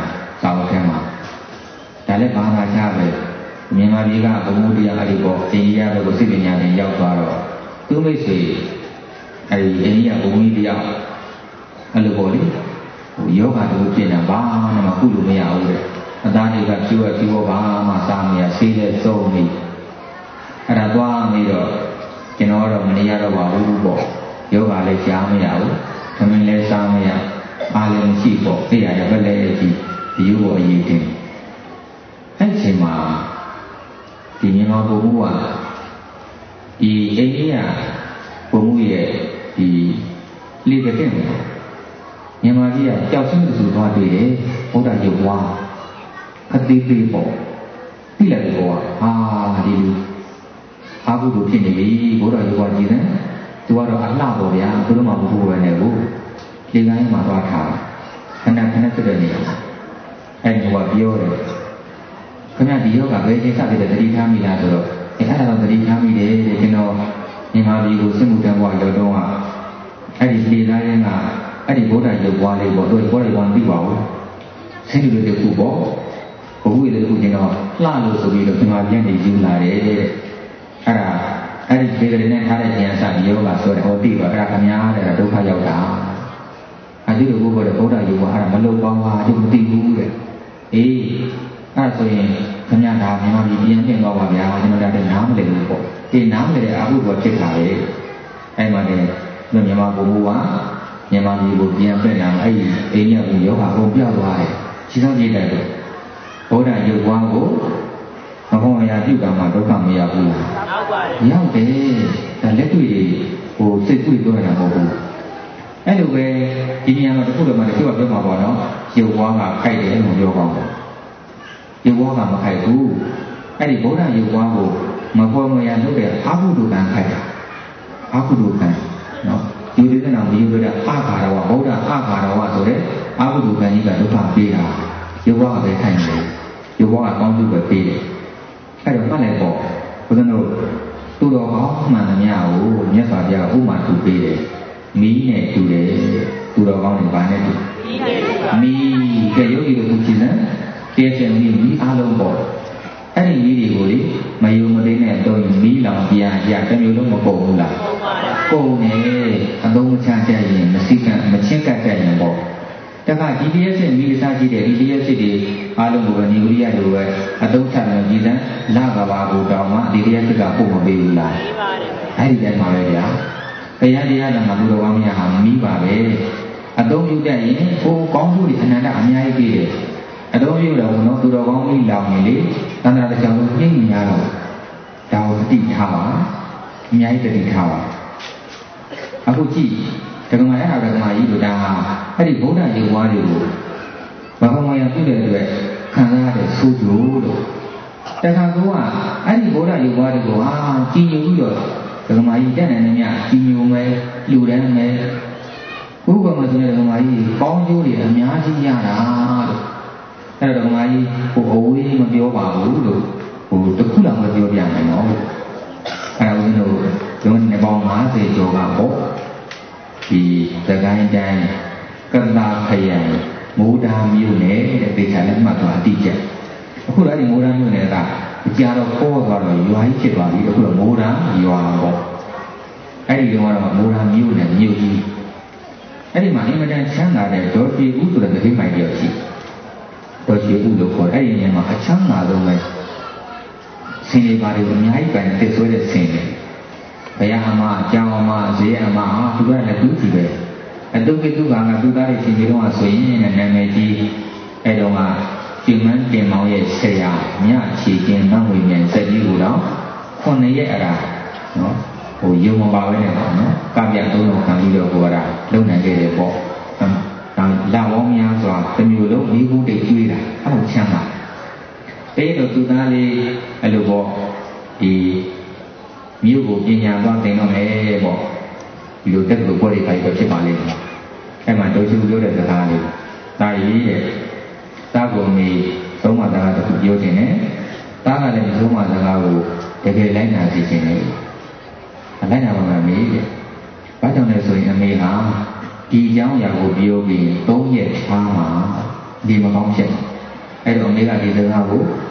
လည်းဘာသာချပဲမြန်မာပြည်ကဘုံမှုတရားအဒီပေါ်အိန္ဒိယဘက်ကိုစိတ်ပညာနဲ့ရောက်သွားတော့သူမိတ်ဆွေအဲဒီအိန္ဒိယဘုံမှုတရားအဲ့လိုပေါ့လေဟိုယောဂတူဖြစ်နေဘာမှမကုလို့မရဘူးတဲ့အသားတွေကဖြူရဖြူဘောဘာမှစားမရဆေးနဲ့စုံနေအဲ့ဒါသွားပြီးတော့ကျွန်တော်တော့မနေရတော့ပါဘူးပေါ့ယောဂလည်းကြားမရဘူးသမင်းလည်းစားမရအားလည်းမရှိပေါ့သိရတယ်ပဲလေဒီဒီယူကိုအရေးတင်အဲ့ချိန်မှာဒီမြန်မာဘုံမှုကဒီအိန္ဒိယဘုံမှုရဲ့ဒီလေကတဲ့မြန်မာပြည်ကကြောက်စင်းသူသွားတွေ့တယ်ဘုရားရုပ်ဝါအသေးသေးပေါ့သိလိုက်တော့ဟာဒီလူအာဟုတို့ဖြစ်နေပြီဘုရားရုပ်ဝါကြည့်တယ်သူကတော့အလှပေါ့ဗျာသူတို့မှမဟုတ်ပဲနဲ့ကိုလေကိုင်းမှာသွားထားခဏခဏဖြစ်တဲ့နေရာအဲ့ဒီကပြောတယ်ခင်ဗျာဒီယောဂဘယ်ချိန်စပြီးတဲ့တတိထားမိလားဆိုတော့အဲ့ဒါတော့တတိထားမိတယ်တဲ့ကျွန်တော်မြန်မာပြည်ကိုစစ်မှုထမ်းဘဝရောက်တော့အဲ့ဒီလေသားရင်းကအဲ့ဒီဘုရားရုပ်ဘွားလေးပေါ့တို့ဘုရားရုပ်ဘွားမသိပါဘူးဆင်းရဲတဲ့ခုပေါ့ဘုရားရဲ့ခုကျွန်တော်လှလို့ဆိုပြီးတော့ကျွန်တော်ပြန်နေယူလာတယ်တဲ့အဲ့ဒါအဲ့ဒီဒီကလေးနဲ့ထားတဲ့ဉာဏ်စပြီးယောဂဆိုတဲ့ဟောတိပါအဲ့ဒါခမားတဲ့ဒုက္ခရောက်တာအဲ့ဒီလိုဘုရားဘုရားရုပ်ဘွားအဲ့ဒါမလုံကောင်းပါဒီမသိဘူးတဲ့အေးအဲ့ဆိုရင်ခင်ဗျားဒါမြန်မာပြည်ပြန်ပြင်တော့ပါဗျာကျွန်တော်တို့နားမလည်ဘူးပေါ့ဒီနားမလည်တဲ့အာဟုဘောဖြစ်တာလေအဲ့မှာလည်းမြန်မာဘုံဘုရားမြန်မာပြည်ကိုပြန်ပြင်လာအဲ့ဒီအိန္ဒိယဘုံယောဂဘုံပြောက်သွားတယ်ခြေထောက်ပြည့်တယ်ဘုရားရုပ်ဘွားကိုမဟုတ်မရပြုတာမှဒုက္ခမရဘူးလားရောက်ပါတယ်ရောက်တယ်ဒါလက်တွေ့ဟိုစိတ်တွေ့ပြောနေတာမဟုတ်ဘူးအဲ့လိုပဲဒီနေရာမှာတစ်ခုတော့မှတစ်ခုကပြောမှာပေါ့နော်ရုပ်ဘွားကခိုက်တယ်လို့ပြောကောင်းတယ်ရုပ်ဘွားကမခိုက်ဘူးအဲ့ဒီဘုရားရုပ်ဘွားကိုမပေါ်မရလုပ်တဲ့အာဟုတုကံခိုက်တာအာဟုတုကံနော်ဒီလိုတဲ့နာမည်ပြောတာအာဃာရဝဗုဒ္ဓအာဃာရဝဆိုတဲ့အာဟုတုကံကြီးကဒုက္ခပေးတာရုပ်ဘွားကပဲခိုက်နေတယ်ရုပ်ဘွားကကောင်းကျိုးပဲပေးတယ်အဲ့တော့မှတ်လိုက်ပေါ့ဘုရားတို့သူတော်ကောင်းမှန်သမျှကိုမြတ်စွာဘုရားဥမာတူပေးတယ်မီးနဲ့တူတယ်သူတော်ကောင်းတွေဘာနဲ့တူမီးကရုပ်ရည်ကိုကြည့်စမ်းတရားကျင့်ပြီးမီးအားလုံးပေါ့အဲ့ဒီမီးတွေကိုလေမယုံမသိနဲ့တော့မီးလောင်ပြာပြတစ်မျိုးလုံးမပုံဘူးလားပုံပါတယ်အသုံးမချတတ်ရင်မစိကံမချင်းကတ်တတ်ရင်ပေါ့တခါဒီတရားကျင့်မီးစားကြည့်တဲ့ဒီတရားကျင့်တွေအားလုံးကိုပဲနိဂုရိယလိုပဲအသုံးချတယ်ကြည်စမ်းလာကဘာကိုတောင်းမှဒီတရားကျင့်ကပုံမပေးဘူးလားပေးပါတယ်အဲ့ဒီတိုင်းပါပဲဗျာဘုရားတရားတော်မှာသူတော်ကောင်းများဟာမီးပါပဲအသုံးပြုတတ်ရင်ကိုကောင်းမှုတွေအနန္တအများကြီးပေးတယ်အတော်ပြုတော့ဘုံတော့သူတော်ကောင်းကြီးလောင်နေလေသန္တာတစ်ချောင်းလုံးပြင်းနေရတော့ဒါကိုတတိထားပါအများကြီးတတိထားပါအခုကြည့်ဓမ္မရဟဓမ္မကြီးတို့ဒါအဲ့ဒီဗုဒ္ဓရုပ်ဝါးတွေကိုဘာမှမရပြုတဲ့အတွက်ခံစားရတဲ့ဆိုးကျိုးလို့တခါကောကအဲ့ဒီဗုဒ္ဓရုပ်ဝါးတွေကိုဟာကြည်ညိုပြီးတော့ဓမ္မကြီးတက်နေနေမြကြည်ညိုမယ်လူတန်းမယ်ဘုရားမဆိုတဲ့ဓမ္မကြီးကောင်းကျိုးတွေအများကြီးရတာလို့အဲ့တော့ဓမ္မကြီးဟိုအဝေးမပြောပါဘူးလို့ဟိုတခုလောက်မပြောပြနိုင်တော့ဘူးအဲ့ဒါဦးဇင်းတို့ကျွန်းနေပေါင်း၅၀ကျော်ကပေါ့ဒီသခိုင်းတိုင်းကတ္တာခရိုင်မိုးဒါမြို့နယ်တဲ့ဒေသနဲ့မှတ်သွားအတိအကျအခုတော့ဒီမိုးဒါမြို့နယ်ကကြာတော့ပေါ်သွားတော့ရွာကြီးဖြစ်သွားပြီအခုတော့မိုးဒါရွာပေါ့အဲ့ဒီတော့ကတော့မိုးဒါမြို့နယ်မြို့ကြီးအဲ့ဒီမှာအင်မတန်ချမ်းသာတဲ့ဒေါ်ပြေဦးဆိုတဲ့ဒိဋ္ဌိမိုင်တယောက်ရှိတော်ချေဦးလို့ခေါ်အဲ့ဒီနေရာမှာအချမ်းသာဆုံးပဲဆင်းရဲပါတယ်အများကြီးပဲတစ်ဆွဲတဲ့ဆင်းရဲဘုရားအမအကြောင်းအမဈေးအမဟာသူကလည်းသူကြည့်ပဲအတုကိတုကငါသူသားတွေရှင်ကြီးတော့ဆိုရင်နာမည်ကြီးအဲ့တော့ကကျင်မန်းတင်မောင်ရဲ့ဆရာမြချီကျင်မဝိညာဉ်စက်ကြီးကိုတော့ခုနှစ်ရက်အရာနော်ဟိုယုံမပါပဲနဲ့ပေါ့နော်ကပြသုံးလုံးခံပြီးတော့ဟိုကလုံနိုင်ခဲ့တယ်ပေါ့ဒါလာပေါင်းများစွာတစ်မျိုးလုံးမိဘူးတိတ်ကျွေးတာအဲ့လိုချမ်းသာအဲ့တော့သူသားလေးအဲ့လိုပေါ့ဒီမြို့ကိုပညာသွားသင်တော့မယ်ပေါ့ဒီလိုတက်လို့ပေါ်ရိခိုက်တော့ဖြစ်ပါလိမ့်မယ်အဲ့မှာတို့ချူပြောတဲ့စကားလေးဒါကြီးတဲ့တာကိုမီသုံးမစကားတစ်ခုပြောခြင်းနဲ့တာကလည်းဒီသုံးမစကားကိုတကယ်လိုက်နာသိခြင်းနဲ့လိုက်နာပါမယ်မေတဲ့ဘာကြောင့်လဲဆိုရင်အမေဟာဒီအကြောင်းအရာကိုပြောပြီးသုံးရက်ထားမှာဒီမကောင်းဖြစ်အဲ့တော့အမေကဒီစကားကို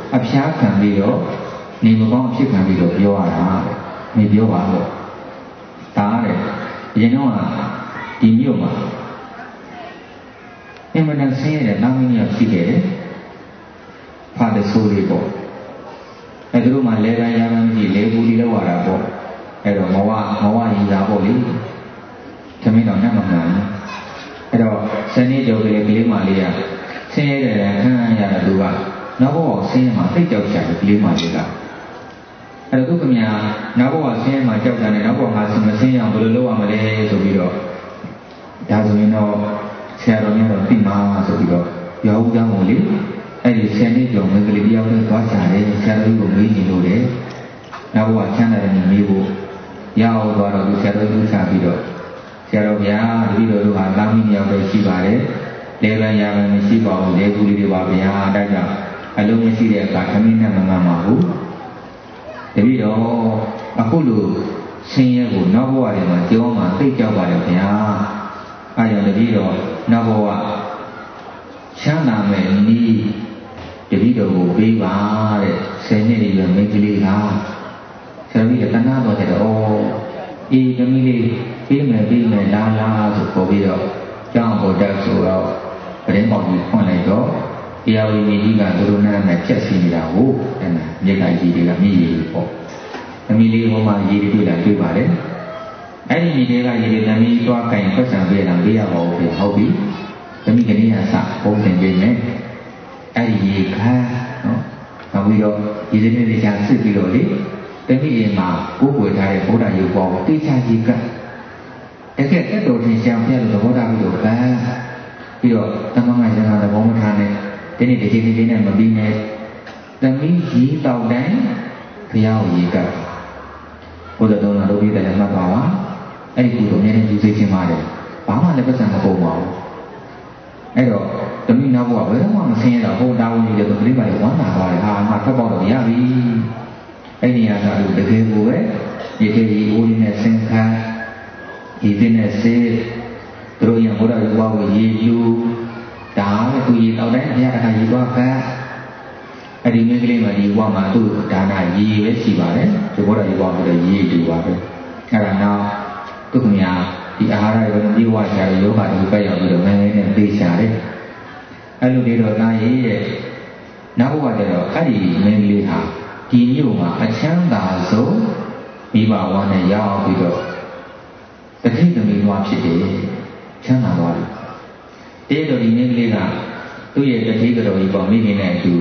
အဖျားခံပြီးတော့နေမကောင်းဖြစ်ခံပြီးတော့ပြောရတာမပြောပါဘူးဒါတဲ့အရင်တော့ဒီမြို့မှာအမှန်တန်ဆင်းရဲတဲ့နောက်မင်းရောက်ရှိခဲ့တယ်ဖားတဲ့ဆိုးလေးပေါ့အဲသူတို့မှလဲပိုင်းရမ်းမရှိလဲဘူးလီလောက်ရတာပေါ့အဲ့တော့မဝမဝရည်သာပေါ့လေသမီးတော်နဲ့မမှန်ဘူးအဲ့တော့စနေကြော်ကလေးကလေးမလေးကဆင်းရဲတဲ့ခံရတဲ့သူကနောက်ဘဝဆင်းရဲမှာသိကြောက်ကြတယ်ကလေးမလေးကအဲ့တော့သူကများနောက်ဘဝဆင်းရဲမှာကြောက်တယ်နဲ့နောက်ဘဝမှာမဆင်းရအောင်ဘယ်လိုလုပ်ရမလဲဆိုပြီးတော့ဒါဆိုရင်တော့ဆရာတော်များတော့သိမှာဆိုပြီးတော့ပြောဦးကြောင်းကိုလေအဲ့ဒီဆယ်နှစ်ကျော်မင်းကလေးတယောက်နဲ့သွားချတယ်ဆရာတော်ကိုမေးကြည့်လို့လေနောက်ဘဝချမ်းသာတဲ့နေမျိုးကိုရအောင်သွားတော့ဒီဆရာတော်ကိုချပြီးတော့ဆရာတော်ဗျာတပည့်တော်တို့ဟာလာမီးမြောက်တော့ရှိပါတယ်လေဗန်ရဗန်မရှိပါဘူးလေကူလေးတွေပါဗျာဒါကြောင့်အလုံးမရှိတဲ့အခါခမင်းနဲ့မမှန်ပါဘူးတပည့်တော်အခုလိုဆင်းရဲကိုနောက်ဘဝတွေမှာကြောမှာသိကြောက်ပါတယ်ဗျာအဲကြောင့်တပည့်တော်နောက်ဘဝချမ်းသာမယ်နီးတပည့်တော်ကိုပေးပါတဲ့ဆယ်နှစ်ရွယ်မိန်းကလေးကဆရာကြီးကတနာတော်တဲ့ဩအေးသမီးလေးပေးမယ်ပေးမယ်လာလာဆိုပေါ်ပြီးတော့ကျောင်းပေါ်တက်ဆိုတော့ပရင်းပေါကြီးဖွင့်လိုက်တော့တရားဝိနည်းကြီးကသူတို့နားနဲ့ချက်စီနေတာကိုအဲ့ဒါမြေကကြီးတွေကမြည်ရည်ပေါ့သမီးလေးဟိုမှာရည်တွေတွေ့လာတွေ့ပါတယ်အဲ့ဒီမြေတွေကရည်တွေသမီးသွားကင်ပတ်စံပေးလာပေးရပါဦးပြဟုတ်ပြီသမီးကလေးကစပုံတင်ပေးမယ်အဲ့ဒီရေခမ်းနော်နောက်ပြီးတော့ရည်တွေနဲ့ကြာစစ်ပြီးတော့လေတမိအိမ်မှာကိုယ်ွယ်ထားတဲ့ဗုဒ္ဓရုပ်ပေါ်ကိုတိကျကြီးကတကယ်တက်တော်ထင်ရှားပြလို့သဘောထားပြီးတော့ကံပြီးတော့တမန်ငါကျန်တာသဘောမထားနဲ့ဒီနေ့ဒီချိန်ဒီချိန်နဲ့မပြီးနဲ့တမိရီတောက်တိုင်းဘုရားကိုရေကဘုရားတော်တော်ပြီးတယ်မှတ်ပါပါအဲ့ဒီကုသိုလ်များနဲ့ယူသိခြင်းပါတယ်ဘာမှလည်းပတ်စံမကုန်ပါဘူးအဲ့တော့တမိနောက်ဘုရားဘယ်တော့မှမဆင်းရတော့ဟိုတာဝန်ကြီးတဲ့ပြိပါလေဝမ်းသာသွားတယ်ဟာငါထွက်ပေါက်တော့ရပြီအဲ့ဒီဟာကတကယ်ကိုပဲရေကြီးဦးရင်းနဲ့ဆင်ခါဒီတဲ့နဲ့စေတို့ရံဘုရားရုပ်ဝါကိုရေလူဒါနဲ့သူရေတောက်တိုင်းအရာတစ်ခါရေသွားကအဲ့ဒီမိန်းကလေးမှဒီဘဝမှာသူ့ဒါနရေပဲရှိပါတယ်ဒီဘုရားရုပ်ဝါကိုရေတူပါပဲအဲ့ဒါနောက်သူ့ခင်ဗျာဒီအာဟာရတွေမပြေဝကြတဲ့ယောဂတူပဲရောက်ပြီးတော့မင်းလေးနဲ့ပေးချတယ်အဲ့လိုတွေတော့သားရေးရဲ့နောက်ဘဝကျတော့အဲ့ဒီမိန်းကလေးဟာဒီမြို့မှာအချမ်းသာဆုံးမိဘဝနဲ့ရောက်ပြီးတော့တတိသမီးဘဝဖြစ်တယ်ချမ်းသာသွားတယ်တေးတော်ဒီမင်းကလေးကသူ့ရဲ့တတိကတော်ကြီးပေါ့မိခင်နဲ့အတူ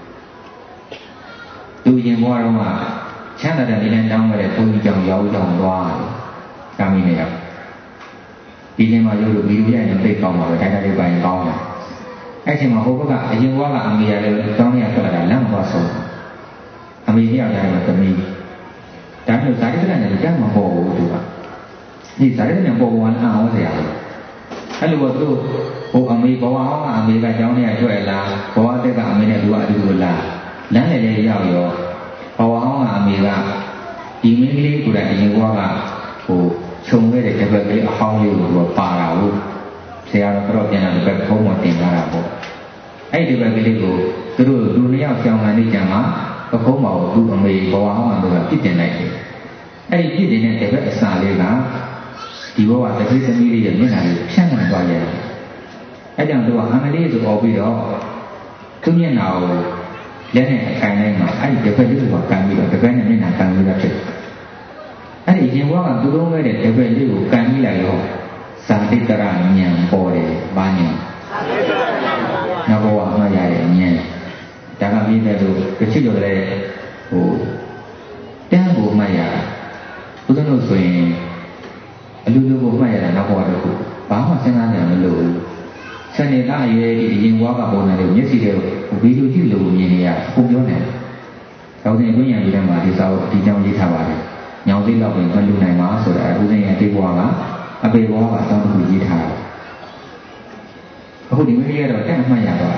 သူရင်ဘဝတော့မှချမ်းသာတဲ့နေနဲ့တောင်းခဲ့တဲ့ဘုန်းကြီးကြောင့်ရောက်ကြောင်းသွားတယ်ကာမီနဲ့ရောက်ဒီချိန်မှာရုပ်လို့ဗီဒီယိုရိုက်ရင်သိကောင်းပါပဲတိုင်းတိုင်းလေးပိုင်းကောင်းတယ်အဲ့ချိန်မှာဟိုဘက်ကအရင်ဘဝကအမေရတယ်တောင်းရထွက်လာတာလမ်းမသွားဆုံးအမေကြီးရောက်တယ်သမီးဒါမျိုးဇာတိတ္တနဲ့ကြမ်းမပေါ်ဘူးသူကဒီဇာတိတ္တနဲ့ပေါ်ပေါ်လာအောင်ဆရာအဲ့လိုတော့သူဟိုအမေဘဝဟောင်းကအမေကကျောင်းထဲထွက်လာဘဝတက်ကအမေနဲ့သူကအတူတူလာလမ်းလေလေရောက်ရောဘဝဟောင်းကအမေကဒီမင်းကလေးကိုယ်တိုင်အရင်ဘဝကဟိုခြုံခဲ့တဲ့တပတ်ကလေးအဟောင်းလေးကိုသူကပါတာဟုတ်ဆရာတော်ကတော့ပြန်လာတပတ်ဖုံးမတင်လာတာပေါ့အဲ့ဒီတပတ်ကလေးကိုသူတို့လူနှစ်ယောက်ကြောင်းလာနေကြမှာပကုံးပါကိုသူ့အမေဘဝဟောင်းကသူကပြစ်တင်လိုက်တယ်အဲ့ဒီပြစ်တင်တဲ့တပတ်အစာလေးကဒီဘဝတတိသမီးလေးရဲ့မျက်နှာလေးဖြန့်နှံသွားရတယ်အဲ့ကြောင့်သူကအမလေးဆိုអော်ပြီးတော့သူ့မျက်နှာကိုလက်နဲ့အခိုင်လိုက်မှာအဲ့ဒီတပတ်လေးကိုကန်ပြီးတော့တပတ်နဲ့မျက်နှာကန်ပြီးတော့ဖြစ်အဲ့ဒီရင်ဘဝကသူတို့မဲ့တဲ့တပတ်လေးကိုကန်ပြီးလိုက်တော့ဇာတိတရဉာဏ်ပေါ်တယ်ဘာဉာဏ်နောက်ဘဝမှာရတဲ့ဉာဏ်ဒါကမြင်တယ်လို့တချို့တော့လည်းဟိုတန်းကိုမှတ်ရတာဘုရားတို့ဆိုရင်အလူလူကိုမှတ်ရတာနောက်ဘဝတော့ဘာမှစဉ်းစားကြမလို့စနေသားအရွယ်ဒီရင်ဘဝကပုံစံလေးမျက်စိတွေဗီဒီယိုကြည့်လို့မြင်နေရပုံပြောနေတယ်။တော့ဒီဝိညာဉ်ကြီးထဲမှာဒီစာအုပ်ဒီကြောင်းရေးထားပါတယ်။ညောင်သိလောက်ပြင်မလူနိုင်ပါဆိုတာဥစဉ်ရဲ့ဒီဘဝကအပေဘဝကအကြောင်းတစ်ခုရေးထားတယ်။အခုဒီမင်းကြီးကတော့တက်မှတ်ရတော့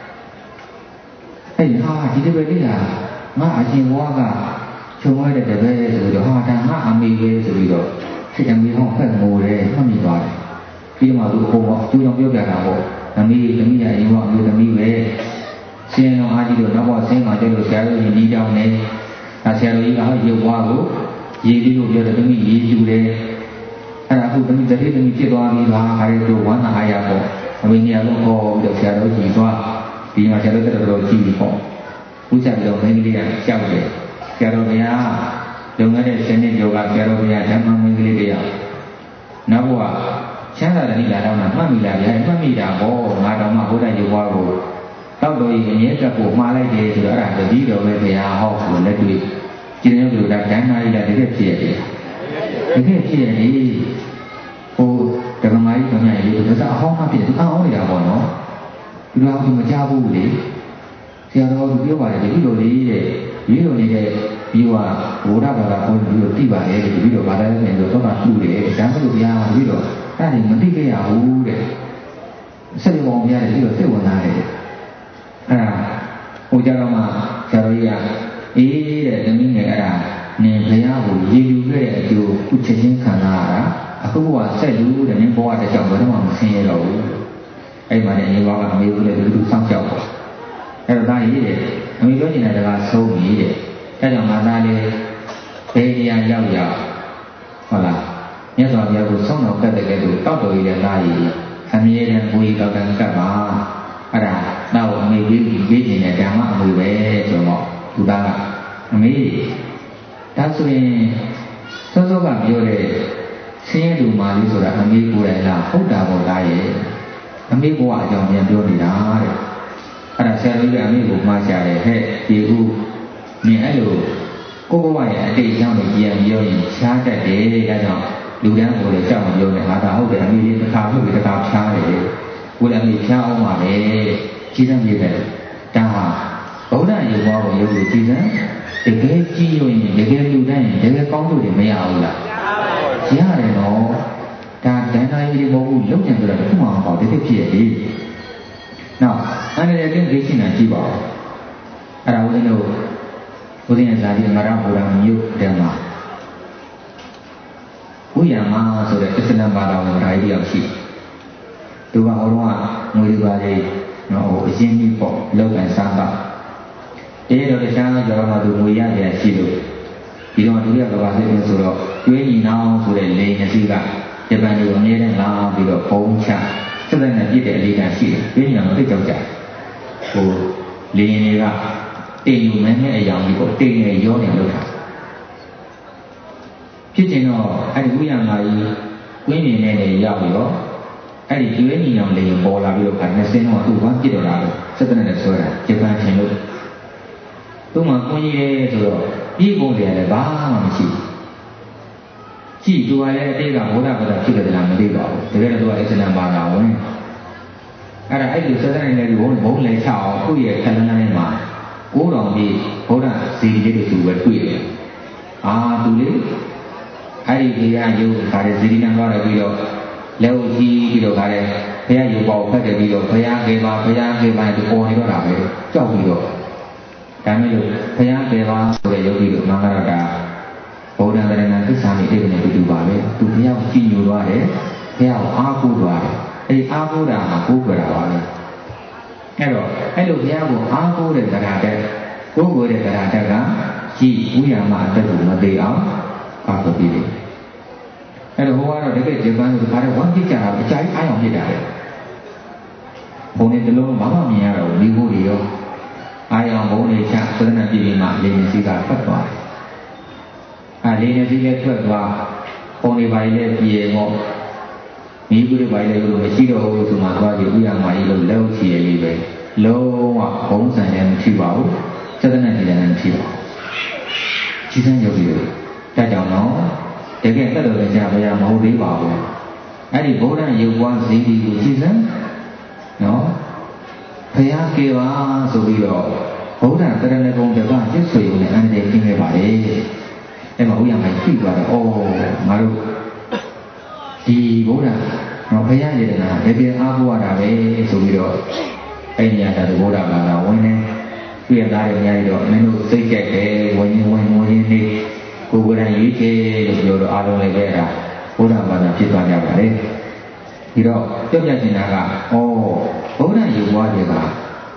အဲ့ဟာဒီတပည့်လေးကငါအရှင်ဘဝကချုံဝဲတဲ့တပည့်ဆိုတော့ဟာဒါငါအမေပဲဆိုပြီးတော့စိတ်အမေဟောင်းဖက်ငိုတယ်မှတ်မိသွားတယ်ပြီးမှသူ့ဘုံကသူ့ကြောင့်ပြောပြတာပေါ့သမီးသမီးရဲ့အရင်ကအမျိုးသမီးပဲဆင်းရဲအားကြီးလို့နောက်ဘဝဆင်းမှာကျလို့ဆရာတော်ကြီးနီးတောင်းနေအဲဆရာတော်ကြီးကဟောရုပ်ဘွားကိုရေးပြီးလို့ပြောတယ်သမီးရေးကျူတယ်အဲ့ဒါအခုသမီးတတိသမီးဖြစ်သွားပြီလားခါရဲတို့ဝမ်းသာအားရပေါ့အမေညာတော့ဟောပြီးတော့ဆရာတော်ကြီးသွားဒီမှာဆရာတော်တော်တော်ကြည့်ပြီးပေါ့ဥစ္စာပြီးတော့မင်းကလေးကကြောက်တယ်ဆရာတော်ဘုရားလုံခဲ့တဲ့ဆင်းရဲကျော်ကဆရာတော်ဘုရားဓမ္မမင်းကလေးတရားနောက်ဘဝချမ်းသာတဲ့လာတော့မှမှတ်မိလာဗျာမှတ်မိတာပေါ့ငါတော်မှဘုရားရုပ်ဘွားကိုတောက်တော်ကြီးအမြဲတတ်ဖို့မှားလိုက်တယ်ဆိုတော့အဲ့ဒါတတိတော်ပဲဘုရားဟောဆိုလက်တွေ့ကျင်းရလို့ဒါဒဏ္ဍာရီလာတကယ်ဖြစ်ရတယ်တကယ်ဖြစ်ရတယ်ဟိုဓမ္မကြီးတော်များကြီးဒါကအဟောင်းမှဖြစ်တယ်သူအောင်းနေတာပေါ့နော်ဒီလိုအောင်မကြဘူးလေဆရာတော်ကပြောပါတယ်ဒီလိုလေးတဲ့ဒီလိုနေတဲ့ပြီးတော့ဘုရားဘာသာကိုပြီးတော့သိပါတယ်ပြီးတော့ဘာသာနဲ့ဆိုတော့တူတယ်ဒါမှမဟုတ်ဘုရားပြီးတော့အဲ့ဒါမသိခဲ့ရဘူးတဲ့စိတ်ဝင်ပြရတယ်ပြီးတော့စိတ်ဝင်လာတယ်အဲ့ဒါဟိုကြတော့မှဆရာတော်ကြီးကအေးတဲ့သမီးငယ်အဲ့ဒါနင်ဘုရားကိုရည်ယူခဲ့တဲ့အကျိုးခုချက်ချင်းခံစားရတာအခုကဆက်လူတဲ့နင်ဘဝတစ်ကြောင်ဘယ်တော့မှမဆင်းရတော့ဘူးအဲ့မှာလည်းနေဘဝကအမေကလည်းဒီလိုစောင့်ကြောက်ပေါ့အဲ့တော့ဒါကြီးတဲ့အမေပြောနေတာကဆုံးပြီတဲ့အဲ့ကြောင့်ငါသားလေးဘယ်နေရာရောက်ရောက်ဟုတ်လားမြတ်စွာဘုရားကိုဆုံးတော်ကတ်တဲ့ကဲလို့တောက်တော်ကြီးလည်းသားကြီးအမြဲတမ်းကိုယ်ကောက်ကန်ကတ်ပါအဲ့ဒါတော့အမေကြီးကြီးနေတဲ့ဓမ္မအမှုပဲဆိုတော့သူသားကအမေဒါဆိုရင်စောစောကပြောတဲ့ဆင်းရဲလူမာလေးဆိုတာအမေကိုယ်တိုင်လားဟုတ်တာပေါ့လားရဲ့အမေဘဝအကြောင်းပြန်ပြောနေတာတဲ့အဲ့ဒါဆရာတော်ကြီးကအမေကိုမှားချတယ်ဟဲ့ဒီခုနင်အဲ့လိုကိုယ့်ဘဝရဲ့အတိတ်အကြောင်းကိုကြည်အောင်ပြောရင်ရှားတတ်တယ်ဒါကြောင့်လူတန်းကိုလည်းကြောက်မပြောနဲ့ဟာဒါဟုတ်တယ်အမေလေးတစ်ခါပြုတ်ပြီးတစ်ခါဖြားတယ်ကိုယ်လည်းအမေဖြားအောင်ပါပဲကြီးစမ်းပြတယ်ဒါဟာဗုဒ္ဓရုပ်ဘဝကိုရုပ်ကိုကြီးစမ်းတကယ်ကြည့်ရင်တကယ်လူတိုင်းတကယ်ကောင်းလို့တွေမရဘူးလားရတယ်နော်ဒါဒဏ္ဍာရီတွေမဟုတ်ဘူးလုံးချင်ဆိုတာတစ်ခုမှမပေါ့တကယ်ဖြစ်ရည်နောက်အဲ့ဒါလည်းသိရှိနေကြည့်ပါဦးအဲ့ဒါဦးဇင်းတို့ဦးဇင်းရဲ့ဇာတိမရဗုဒ္ဓမြို့တဲမှာဝိယမဆိုတဲ့အစ္စလမ်ဘာသာဝင်ဓာကြီးရောက်ရှိသူကဟိုတော့ငွေတွေပါလေနော်ဟိုအရင်ကြီးပေါ့လောက်ကန်စားတာအဲဒီတော့တခြားသောကြောင့်မှသူငွေရရရှိလို့ဒီတော့ဒုတိယကမ္ဘာစစ်ပွဲဆိုတော့ကျွေးညီနောင်ဆိုတဲ့လေငစီကဂျပန်တွေအမြဲတမ်းလာပြီးတော့ပုံချစတဲ့နဲ့ပြည့်တဲ့အလေးကရှိတယ်ကျွေးညီနောင်သိကြောက်ကြဟိုလေရင်တွေကတိမ်ယူမဲမဲအယောင်ကြီးပေါ့တိမ်နေရောနေလို့တာဖြစ်တင်တော့အဲ့ဒီဝိယမာကြီးဝင်းနေနဲ့ရောက်ပြီးတော့အဲ့ဒီကျွေးညီနောင်လေပေါ်လာပြီးတော့ခါနှစ်စင်းတော့သူ့ဘာပြစ်တော့တာလို့စတဲ့နဲ့ဆွဲတာဂျပန်ရှင်လို့သူ့မှာကိုကြီးရဲဆိုတော့ပြည်ပုံတွေလည်းဘာမှမရှိဘူးကြည့်သူကလည်းအတိတ်ကဘုရားဘာသာဖြစ်ကြတယ်လားမသိပါဘူးတကယ်တော့သူကအစ္စလမ်ဘာသာဝင်အဲ့ဒါအဲ့ဒီစတဲ့နဲ့ဘုံဘုံလဲချအောင်သူ့ရဲ့ခန္ဓာနဲ့မှာကိုးတော်ကြီးဘုရားစီလေးတွေသူပဲတွေ့တယ်အာသူလေအဲ့ဒီဘုရားယုတ်ခါတဲ့ဇီဒီနံသွားတယ်ပြီးတော့လက်ဦးကြီးပြီးတော့ခါတဲ့ဘုရားယုတ်ပေါက်ဖက်တယ်ပြီးတော့ဘုရားကေပါဘုရားကေပါဒီပေါ်နေတော့တာပဲကြောက်ပြီးတော့ဒါမဲ့လို့ဘုရားကေပါဆိုတဲ့ယောဂီတို့မှန်ကတော့ဒါဗုဒ္ဓံတရဏသစ္စာနဲ့အိဗေနဲ့တူတူပါပဲသူဘုရားကိုကြည်ညိုသွားတယ်ဘုရားကိုအားကိုးသွားတယ်အဲဒီအားကိုးတာကကိုးကြတာပါပဲအဲ့တော့အဲ့လိုဘုရားကိုအားကိုးတဲ့တရားတဲ့ကိုးကိုးတဲ့တရားတဲ့ကကြည်ဝိယာမအတက်ကိုမသေးအောင်ကာကွယ်ပြီးတယ်အဲ့တော့ဟိုကတော့တကယ်ဂျပန်ဆိုခါတဲ့ဝမ်းပြစ်ကြတာအကြိုက်အားအောင်ဖြစ်တာလေဘုံနဲ့တလုံးဘာမှမမြင်ရတော့ဘူးမိဖို့တွေရောအာယံဘုံတွေချသဒ္ဒနာပြည်မှာလေနေစီကဖတ်သွားတယ်အဲလေနေစီလည်းထွက်သွားဘုံတွေပါလည်းပြေတော့မိဘူးတွေပါလည်းလို့မရှိတော့ဘူးဆိုမှသွားကြည့်ဥယျာဉ်မကြီးလို့လက်ချီရလေးပဲလုံးဝဘုံဆန်လည်းမရှိပါဘူးသဒ္ဒနာပြည်လည်းမရှိပါဘူးကြီးစံရောက်ပြီးတော့ဒါကြောင့်တော့တကယ်တက်တော်ကြဘုရားမဟုတ်သေးပါဘူးအဲ့ဒီဗုဒ္ဓရုပ်ပွားစီဒီကိုကြီးစံနော်ဘုရားကေပါဆိုပြီးတော့ဗုဒ္ဓတရဏဂုံတပတ်ကျစ်ဆွေကိုလည်းအန္တရာယ်ကျင်းခဲ့ပါလေအဲ့မှာဥယျာဉ်မှာသိသွားတယ်ဩငါတို့ဒီဗုဒ္ဓနော်ဘုရားရည်တနာတကယ်အားကိုးရတာပဲဆိုပြီးတော့အဲ့ဒီညတာဗုဒ္ဓဘာသာဝင်နေပြရသားတွေအများကြီးတော့မင်းတို့စိတ်ကြက်တယ်ဝင်ရင်ဝင်ဝင်ရင်နေကိုယ်ကိုယ်တိုင်ရွေးချယ်လို့ပြောတော့အားလုံးလည်းပဲအဲ့ဒါဗုဒ္ဓဘာသာဖြစ်သွားကြပါလေဒီတော့ပြောပြချင်တာကဩဗုဒ္ဓရုပ်ဘွားတွေက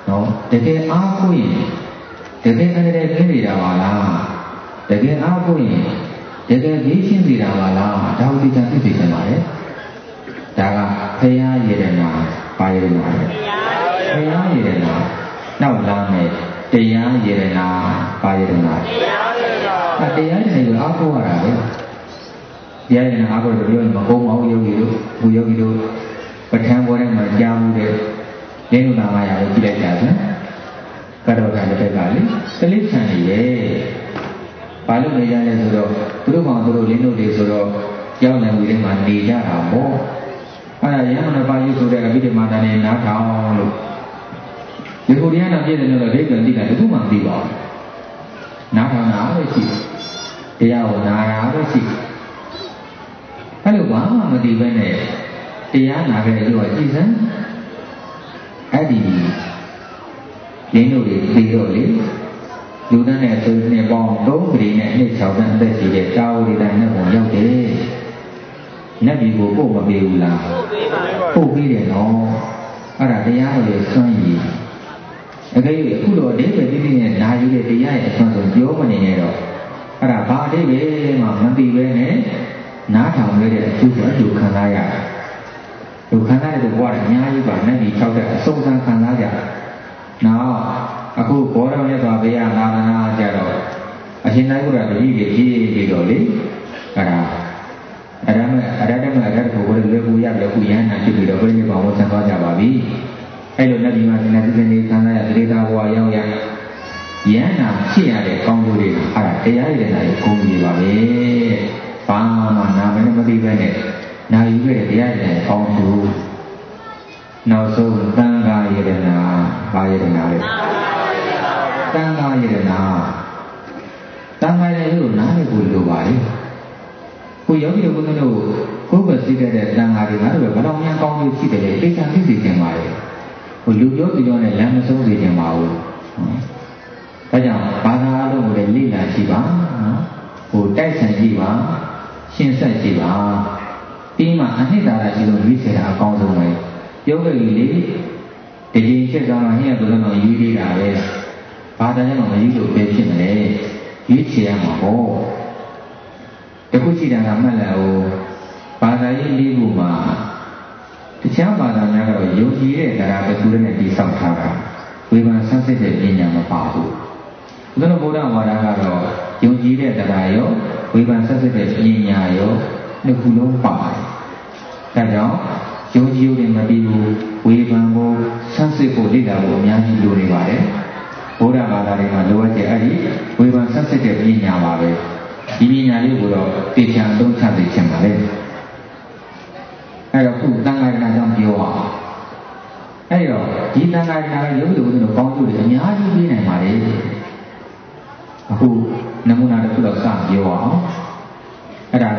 နော်တကယ်အားကိုးရင်တကယ်အဲ့ဒါပြနေတာပါလားတကယ်အားကိုးရင်တကယ်ပြီးရှင်းနေတာပါလားဒါကိုသိချင်သိချင်ပါလေဒါကဖရာရည်ရနာပါရနာဖရာရည်ရနာနောက်လာမယ်တရားရည်ရနာပါရနာတရားရည်ရနာတရားရည်ကိုအားကိုးရတာပဲတရားရည်နာအားကိုးလို့ပြောရင်မကုန်းအောင်ယောဂီတို့ဘူယောဂီတို့ပဋ္ဌာန်းဘောထဲမှာကြားမှုတဲ့ရင်းနာမရကိုကြည့်လိုက်တာဆိုကတော့ဒါတစ်ခါကလေစလိဆန်နေရဲ့ဘာလို့နေကြလဲဆိုတော့သူတို့ကောင်သူတို့လင်းတို့တွေဆိုတော့ကြောင်းနယ်ဝီထဲမှာနေကြတာပေါ့အဲ့ဒါရဟန်းပါဠိဆိုတဲ့အဘိဓမ္မာတန်နဲ့နားထောင်လို့ဒီကိုတရားနာပြည့်တယ်လို့ဒိဋ္ဌိသိတာတခုမှမသိပါဘူးနားထောင်တာပဲရှိတရားကိုနာတာပဲရှိအဲ့လိုဘာမှမသိဘဲနဲ့တရားနာခဲ့လို့ကြည်စမ်းအဲ့ဒီရင်းတို့တွေပြီးတော့လေလူတန်းနဲ့သူနဲ့ပေါင်းသုံးပြည်နဲ့နှစ်၆တန်းအသက်ရှိတဲ့တာဝတိတိုင်းနဲ့ပုံရောက်တယ်။နတ်ပြည်ကိုပို့မပေးဘူးလား။ပို့ပေးတယ်နော်။အဲ့ဒါတရားတော်ရဲ့စွန့်ရည်။အကယ်၍အခုလိုအတိပ္ပယ်တိတိနဲ့နာယူတဲ့တရားရဲ့အစွမ်းဆိုပြောမနေနဲ့တော့အဲ့ဒါဘာအတိပ္ပယ်မှမသိပဲနဲ့နားထောင်ရတဲ့အကျိုးကိုအကျိုးခံစားရတယ်။လူခံစားတဲ့ဘဝကအများကြီးပါနတ်ပြည်၆တဲ့အဆုံးစံခံစားကြ။နောက်အခုဘောရမြတ်စွာဘုရားနာမနာကြတော့အရှင်သာဂုရတတိတွေကြီးပြီးတော့လေအဲ့ဒါအရမအရတမအရတကိုဘယ်လိုလဲကိုရလဲကိုရဟန္တာဖြစ်ပြီးတော့ဘယ်လိုပါဝန်ဆံသွားကြပါပြီအဲ့လိုနတ်ပြည်မှာသင်္ဃာသင်္နေခံရတဲ့ဒေတာဘဝရောက်ရယဟန္တာဖြစ်ရတဲ့ကောင်းကျိုးတွေအဲ့ဒါတရားရည်တဲ့ဂုဏ်ကြီးပါပဲဘာမှနာမည်မသိပဲနဲ့နာယူခဲ့တဲ့တရားရည်တဲ့ကောင်းကျိုးနောက်ဆုံးသံဃာရည်နာဘာရည်နာလဲသံဃာရည်နာသံဃာရည်ကိုနားလည်ဖို့လိုပါလေကိုယောဂီတို့ကတော့ကိုယ်ပဲသိခဲ့တဲ့သံဃာတွေကတော့ဘယ်တော့မှကောင်းလို့ရှိတယ်လေသိချင်သိစေချင်ပါလေဟိုလူပြောသူပြောနဲ့လမ်းမဆုံးစေချင်ပါဘူးဒါကြောင့်ဘာသာအလုံးကိုလည်းလေ့လာကြည့်ပါနော်ဟိုတိုက်ဆိုင်ကြည့်ပါရှင်းဆက်ကြည့်ပါပြီးမှအနှစ်သာရရှိလို့ရွေးချယ်တာအကောင်းဆုံးပဲယောဂီလေဒီကြီးချက်ဆောင်မှဟင်းရဆိုတော့ယူသေးတာပဲဘာသာကြောင့်မယူလို့ပဲဖြစ်မလဲရွေးချယ်ရမှာပေါ့တခုရှိတာကမှတ်လိုက်အောင်ဘာသာရေးလေးခုမှာတခြားဘာသာများကတော့ယုံကြည်တဲ့တရားတစ်ခုနဲ့တည်ဆောက်ထားတာဝေဘာဆန်းစစ်တဲ့ပညာမပါဘူးဘုရားဗုဒ္ဓဝါဒကတော့ယုံကြည်တဲ့တရားရောဝေဘာဆန်းစစ်တဲ့ပညာရောနှစ်ခုလုံးပါတယ်ဒါကြောင့်ယုံကြည်ရင်မပြီးဘူးဝေဘာကိုဆန်းစစ်ဖို့လေ့လာဖို့အများကြီးလိုနေပါတယ်ဗုဒ္ဓဘာသာတွေမှာလိုအပ်တဲ့အဲ့ဒီဝေဘာဆန်းစစ်တဲ့ပညာပါပဲဒီပညာလေးကိုတော့သိချင်သုံးချသိချင်ပါလေအဲ့တော့ခုသံဃာရဏကြောင့်ပြောအောင်အဲ့တော့ဒီသံဃာရဏကယောဂီတို့ကတော့ကောင်းကျိုးတွေအများကြီးပြီးနိုင်ပါလေအခုနမူနာတစ်ခုတော့စပြောအောင်အဲ့ဒါက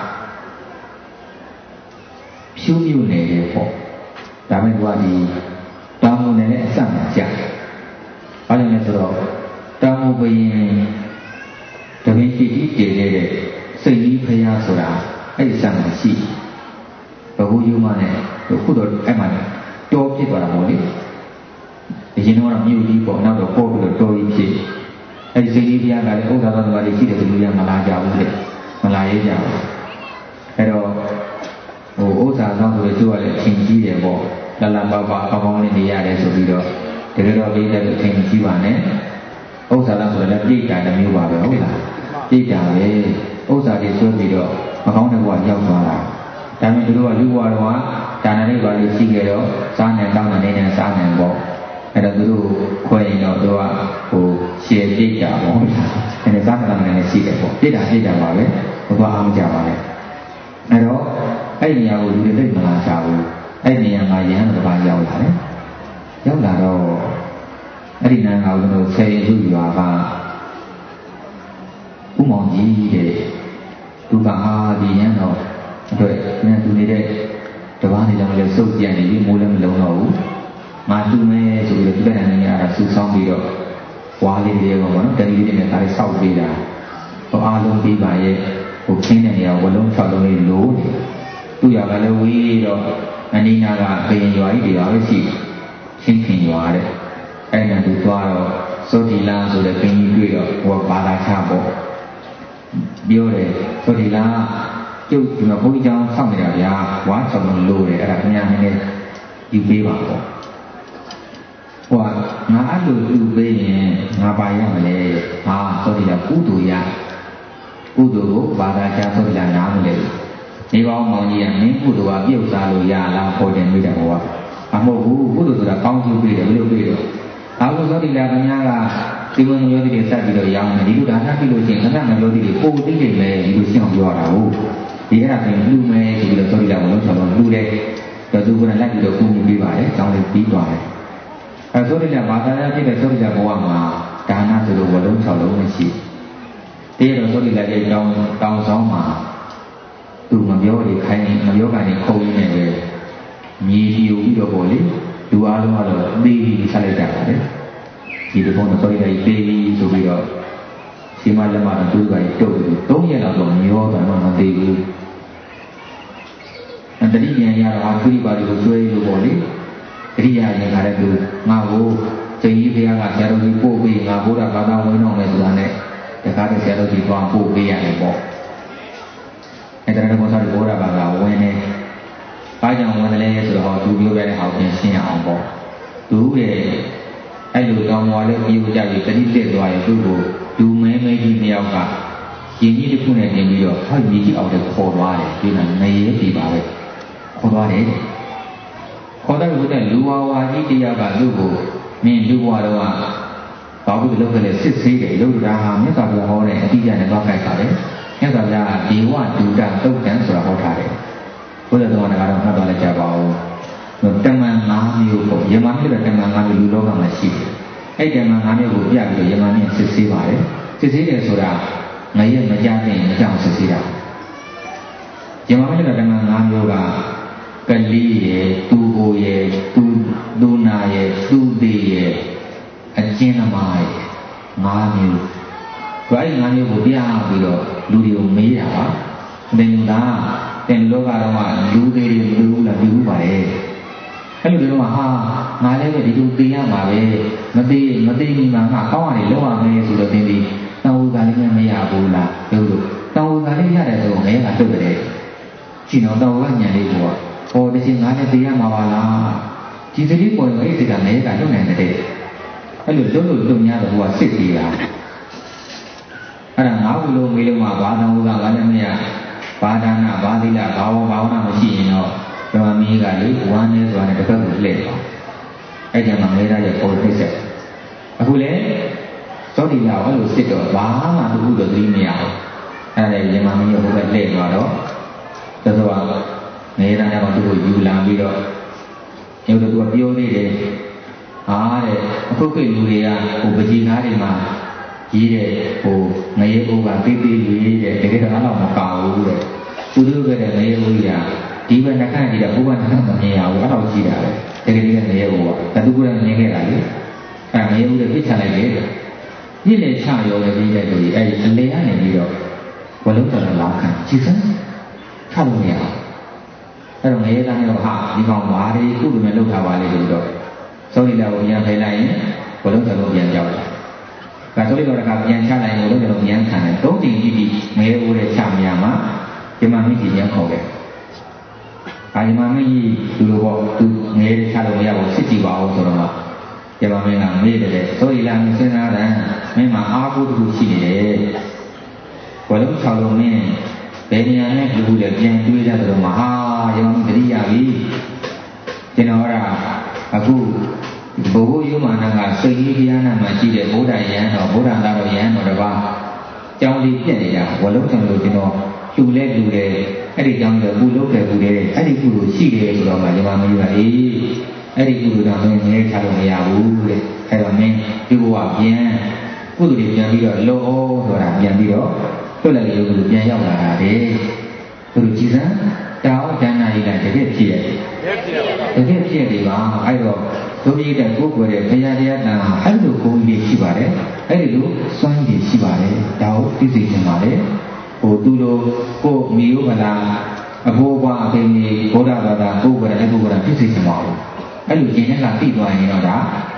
ဖြူးမြုပ်နေတယ်ပေါ့ဒါပေမဲ့ဒီတောင်းမနေတဲ့အစမှကြာဘာလို့လဲဆိုတော့တောင်းမဘရင်တပည့်ရှိကြီးတည်နေတဲ့စိတ်ကြီးဖရာဆိုတာအဲ့ဒီစံရှိဘဟုယုမနဲ့ခုတော့အဲ့မှာတောဖြစ်သွားတာပေါ့လေအရင်တော့မြို့ကြီးပေါ့နောက်တော့ပို့ပြီးတော့တောကြီးဖြစ်အဲ့ဒီစိတ်ကြီးဖရာကလည်းဥဒ္ဒါသဘာတွေရှိတဲ့လူတွေကမလာကြဘူးလေမလာရဲကြဘူးအဲ့တော့ဟိုဥစ္စာဆောင်ဆိုတော့သူကလည်းထင်ကြီးတယ်ပေါ့လလပပပေါင်းပေါင်းလေးနေရတယ်ဆိုပြီးတော့တကယ်တော့ပြီးတဲ့ထင်ကြီးပါနဲ့ဥစ္စာဆောင်ဆိုတော့လည်းပြိတ္တာတစ်မျိုးပါပဲဟုတ်လားပြိတ္တာပဲဥစ္စာတွေဆွဲပြီးတော့မကောင်းတဲ့ဘဝရောက်သွားတာဒါပေမဲ့သူတို့ကလူဘဝတော့ဒါနလေးပါလေးရှိခဲ့တော့စားနေတောင်းနေနေစားနေပေါ့အဲ့တော့သူတို့ခွဲရင်တော့သူကဟိုရှယ်ပြိတ္တာပေါ့ဟုတ်လားအဲ့ဒါစားနေနေရှိတယ်ပေါ့ပြိတ္တာပြိတ္တာပါပဲဘုရားအားမကြပါနဲ့အဲ့တော့အဲ့ဒီနေရာကိုလူတွေသိမလာကြဘူးအဲ့ဒီနေရာမှာယဟန်တစ်ပါးရောက်လာတယ်ရောက်လာတော့အဲ့ဒီနန်းတော်တို့ဆယ်ရင်စုရွာကဥမောင်ကြီးတဲ့သူကဟာဒီယဟန်တော်အတွက်နန်းသူနေတဲ့တပားနေကြောင့်လည်းစုပ်ပြန်နေပြီးမိုးလည်းမလုံးတော့ဘူးငါသူ့မဲဆိုပြီးတော့ပြတဲ့နေရာကစူဆောင်းပြီးတော့ဝါးလေးတွေပေါ့နော်တတိလေးနဲ့ဒါလေးစောက်ပေးတာဟိုအားလုံးပြီးပါရဲ့ဟိုခင်းတဲ့နေရာဝလုံး၆လုံးလေးလိုးနေသူ့ရကလည်းဝေးတော့အနိနာကဘယင်ရွာကြီးတွေပါပဲရှိချင်းခင်ရွာတဲ့အဲ့ဒါသူသွားတော့သုတိလဆိုတဲ့ဘုန်းကြီးတွေ့တော့ဟိုဘာသာချပေါ့ပြောတယ်သုတိလကျုပ်ဒီမှာဘုန်းကြီးကျောင်းဆောက်နေတာဗျာဝါဆောင်လို့လို့တယ်အဲ့ဒါခင်ဗျားနည်းနည်းယူပေးပါပေါ့ဟိုကငါအဲ့လိုယူပေးရင်ငါပါရမလဲဟာသုတိလကုသိုလ်ရကုသိုလ်ကိုဘာသာချသုတိလနားမလဲဒီပေါင်းမောင်ကြီးကမင်းကုသိုလ်ကပြုတ်စားလို့ရလားပေါ်တယ်မိတယ်ဟောအမဟုတ်ဘူးကုသိုလ်ဆိုတာကောင်းကျိုးပေးတယ်ဘယ်လိုပေးတော့အခုသောတိလာခင်ဗျားကဒီလိုမျိုးတွေစက်ပြီးတော့ရောင်းတယ်ဒီလိုဒါနပြုလို့ရှိရင်ခဏမပြောသေးတယ်ပို့သိနေမယ်ဒီလိုရှင်းအောင်ပြောတာဟုတ်ဒီအဲ့ဒါပြင်လူမယ်ဆိုပြီးတော့သောတိလာဘလုံးဆောင်တော့လူတယ်တော့သူကလည်းလိုက်ပြီးတော့ကူညီပေးပါတယ်ကျောင်းလေးပြီးသွားတယ်အဲသောတိလာဘာသာရေးဖြစ်တဲ့သောတိလာဘဝမှာဒါနဆိုလို့ဘလုံးဆောင်လုံးမရှိတည်းတော့သောတိလာရဲ့တောင်းတောင်းဆောင်မှာသူမပြောလေခိုင်းမပြောကနေခုံရင်းနေပဲမြေပြူပြီးတော့ပေါ့လေလူအားလုံးကတော့သိပြီးဆက်လိုက်ကြပါတယ်ဒီလိုပုံတော့တော်ရည်သိပြီးဆိုပြီးတော့ဒီမှာလက်မတော့သူကတုတ်ပြီးသုံးရက်လောက်တော့မျောတယ်မှမသိဘူးအတတိယရတာသူဒီပါလို့ကျွေးလို့ပေါ့လေတတိယရခါတဲ့သူငါ့ကိုကျင်းကြီးဘုရားကဆရာတော်ကြီးပို့ပြီးငါဘုရားဘာသာဝင်တော်မယ်ဆိုတာနဲ့တခါတည်းဆရာတော်ကြီးသွားပို့ပေးရတယ်ပေါ့အဲ့ဒါတော့ဘုရားဘုရားဘာသာဝင်နေအားကြောင့်ဝင်တယ်ဆိုတော့သူပြောပြတဲ့အောင်ပြင်ရှင်းအောင်ပေါ့သူရဲ့အဲ့လိုတောင်းပေါ်လေးပြုကြပြီးတတိတက်သွားရင်သူ့ကိုလူမဲမဲကြီးတယောက်ကရှင်ကြီးတစ်ခုနဲ့တင်ပြီးတော့ဟောကြီးကြီးအောင်တဲ့ခေါ်သွားတယ်ဒီမှာနေရပြီပါပဲခေါ်သွားတယ်ခေါ်တဲ့ဘုရားလူဝါဝါကြီးတယောက်ကသူ့ကိုမင်းလူဝါတော့ဘာလို့ဒီလိုကလေးစစ်ဆေးတယ်လို့ဒါဟာမြတ်စွာဘုရားဟောတဲ့အတိအကျနဲ့သွားခိုက်ပါတယ်မြတ်စွာဘုရားဒေဝဒုဒတုတ်တန်ဆိုတာဟောထားတယ်ဘုရားတော်ကတော့မှတ်သွားလိုက်ကြပါဦးတမန်၅မျိုးပေါ့ယမန်မျိုးတော့တမန်၅မျိုးလူလောကမှာရှိတယ်အဲ့တမန်၅မျိုးကိုပြပြီးတော့ယမန်မျိုးစစ်ဆေးပါတယ်စစ်ဆေးတယ်ဆိုတာငရဲမကြတဲ့မကြောက်စစ်ဆေးတာယမန်မျိုးတော့တမန်၅မျိုးကကလေးရယ်သူ့ကိုရယ်သူ့သူနာရယ်သူ့သေးရယ်အကျဉ်းသမားရယ်၅မျိုးဒါအဲ့၅မျိုးကိုပြပြီးတော့လူတွေကိုမေးတာပါသင်္လူသားတင်လောကတော့လူသေးတွေမလူဘူးလားလူဘူးပါလေအဲ့လိုတော့ဟာငါလည်းပဲဒီလိုသိရမှာပဲမသိမသိမိမှာငါကောင်းရတယ်လောက်ရမယ်ဆိုတော့သင်ဒီတောင်းဝကလေးမရဘူးလားပြောလို့တောင်းဝကလေးရတယ်ဆိုတော့ငဲကတုတ်တယ်ရှင်တော်တောင်းဝကညံလေးပေါ့ဟောဒီချင်းငါလည်းသိရမှာပါလားဒီစတိပေါ်ရင်အဲ့ဒီကငဲကလွတ်နိုင်တဲ့အဲ့လိုလွတ်လို့လွတ်များတော့ဟိုကစစ်သေးတာအဲ့ဒါငါ့ဘလို့မေးလို့မှဘာတောင်းဝကငါလည်းမရဘာဒါနဘာသီလဘာဝဘာဝနာမရှိရင်တော့ဓမ္မမင်းကလေဝမ်းနေစွာနဲ့တစ်ဖက်ကိုလှည့်သွားအဲ့ဒီမှာငဲရရဲ့ပေါ်ထိတ်ဆက်အခုလေသောတိလာအဲ့လိုစစ်တော့ဘာမှတခုတော့သတိမရဘူးအဲ့ဒါဓမ္မမင်းကဟိုဘက်လှည့်သွားတော့သသောကငဲရတဲ့ကောင်သူ့ကိုယူလာပြီးတော့ရုပ်တော့ပြောနေတယ်ဟာတဲ့အခုခေတ်လူတွေကဟိုပကြီးကားတွေမှာကြီးတဲ့ဟိုငရေအိုးကပေးပေးလေးတဲ့တကယ်တော့အဲ့လိုမကောင်းဘူးတဲ့သူတို့ကလည်းငရေအိုးကြီးကဒီဘက်နှခန့်ကြီးကဘုရားနှခန့်မမြင်ရဘူးအဲ့လိုကြီးတာပဲတကယ်ကြီးကငရေအိုးကတူကူရမြင်ခဲ့တာလေအဲ့ငရေအိုးတွေပြစ်ချလိုက်တယ်ပြစ်လေချရောလည်းပြီးတဲ့လူကြီးအဲ့အလေကနေပြီးတော့ဘလုံးတော်တော်လောက်ခံကြည့်စမ်းထောက်လို့မရဘူးအဲ့တော့ငရေသားကတော့ဟာဒီကောင်ဘာတွေခုလိုမျိုးလောက်ထားပါလေလို့တော့စောလိလာကိုပြန်ဖယ်လိုက်ရင်ဘလုံးတော်တော်ပြန်ကြောက်တယ်ဒါဆိုလို့တော့ကပြန်ချလိုက်လို့တော့ပြန်ခံတယ်သုံးချိန်ကြည့်ပြီးငရဲဦးတဲ့ချမရမှာဒီမှာမိကြီးပြန်ခေါ်ခဲ့အာဒီမှာမိကြီးသူလိုပေါ့သူငရဲချလို့မရဘူးစစ်ကြည့်ပါဦးဆိုတော့ဒီမှာမင်းကမေးတယ်ဆိုရလာမင်းစဉ်းစားတယ်မင်းမှာအားကိုးတစ်ခုရှိနေတယ်ဘယ်လုံးချလို့မင်းဘယ်နေရာနဲ့လူလဲပြန်တွေးကြတယ်မှာဟာဒီမှာတတိယပြီကျွန်တော်ကအခုဘုဟုယုမာနကစိတ်ကြီးတရားနာမှာရှိတဲ့ဗုဒ္ဓယံတော်ဗုဒ္ဓသာတော်ယံတော်တစ်ပါးကြောင်းလေးပြက်နေတာဝလုံးဆောင်လို့ကျွန်တော်လူလဲလူတယ်အဲ့ဒီကြောင်းတော့ကုလုပ်တယ်ကုတယ်အဲ့ဒီကုလို့ရှိတယ်ဆိုတော့မှညီမမကြီးကအေးအဲ့ဒီကုလို့တော့မင်းငဲချလို့မရဘူးတဲ့အဲ့တော့မင်းဒီဘဝပြန်ကုသိုလ်တွေပြန်ပြီးတော့လောဆိုတာပြန်ပြီးတော့လွတ်လိုက်ရုပ်ကိုပြန်ရောက်လာတာတဲ့သူတို့ကြည်စမ်းတောင်းဒါနရီကတကယ်ဖြစ်ရတယ်တကယ်ဖြစ်တယ်ပါအဲ့တော့ဒုတိယတဲ့ကိုယ်ကိုယ်ရဲ့ဘုရားတရားတန်အဲ့လိုကိုယ်ကြီးရှိပါတယ်အဲ့ဒီလိုစွမ်းရည်ရှိပါတယ်ဒါကိုသိသိချင်ပါတယ်ဟိုသူလိုကိုယ်မိယုဗလာအဘိုးဘွားအဖေကြီးဘုရားဘာသာကိုယ်ကိုယ်ရဲ့ကိုယ်ကိုယ်ဖြစ်သိချင်ပါဘူးအဲ့လိုကျင်တဲ့ကသိသွားရင်တော့ဒါ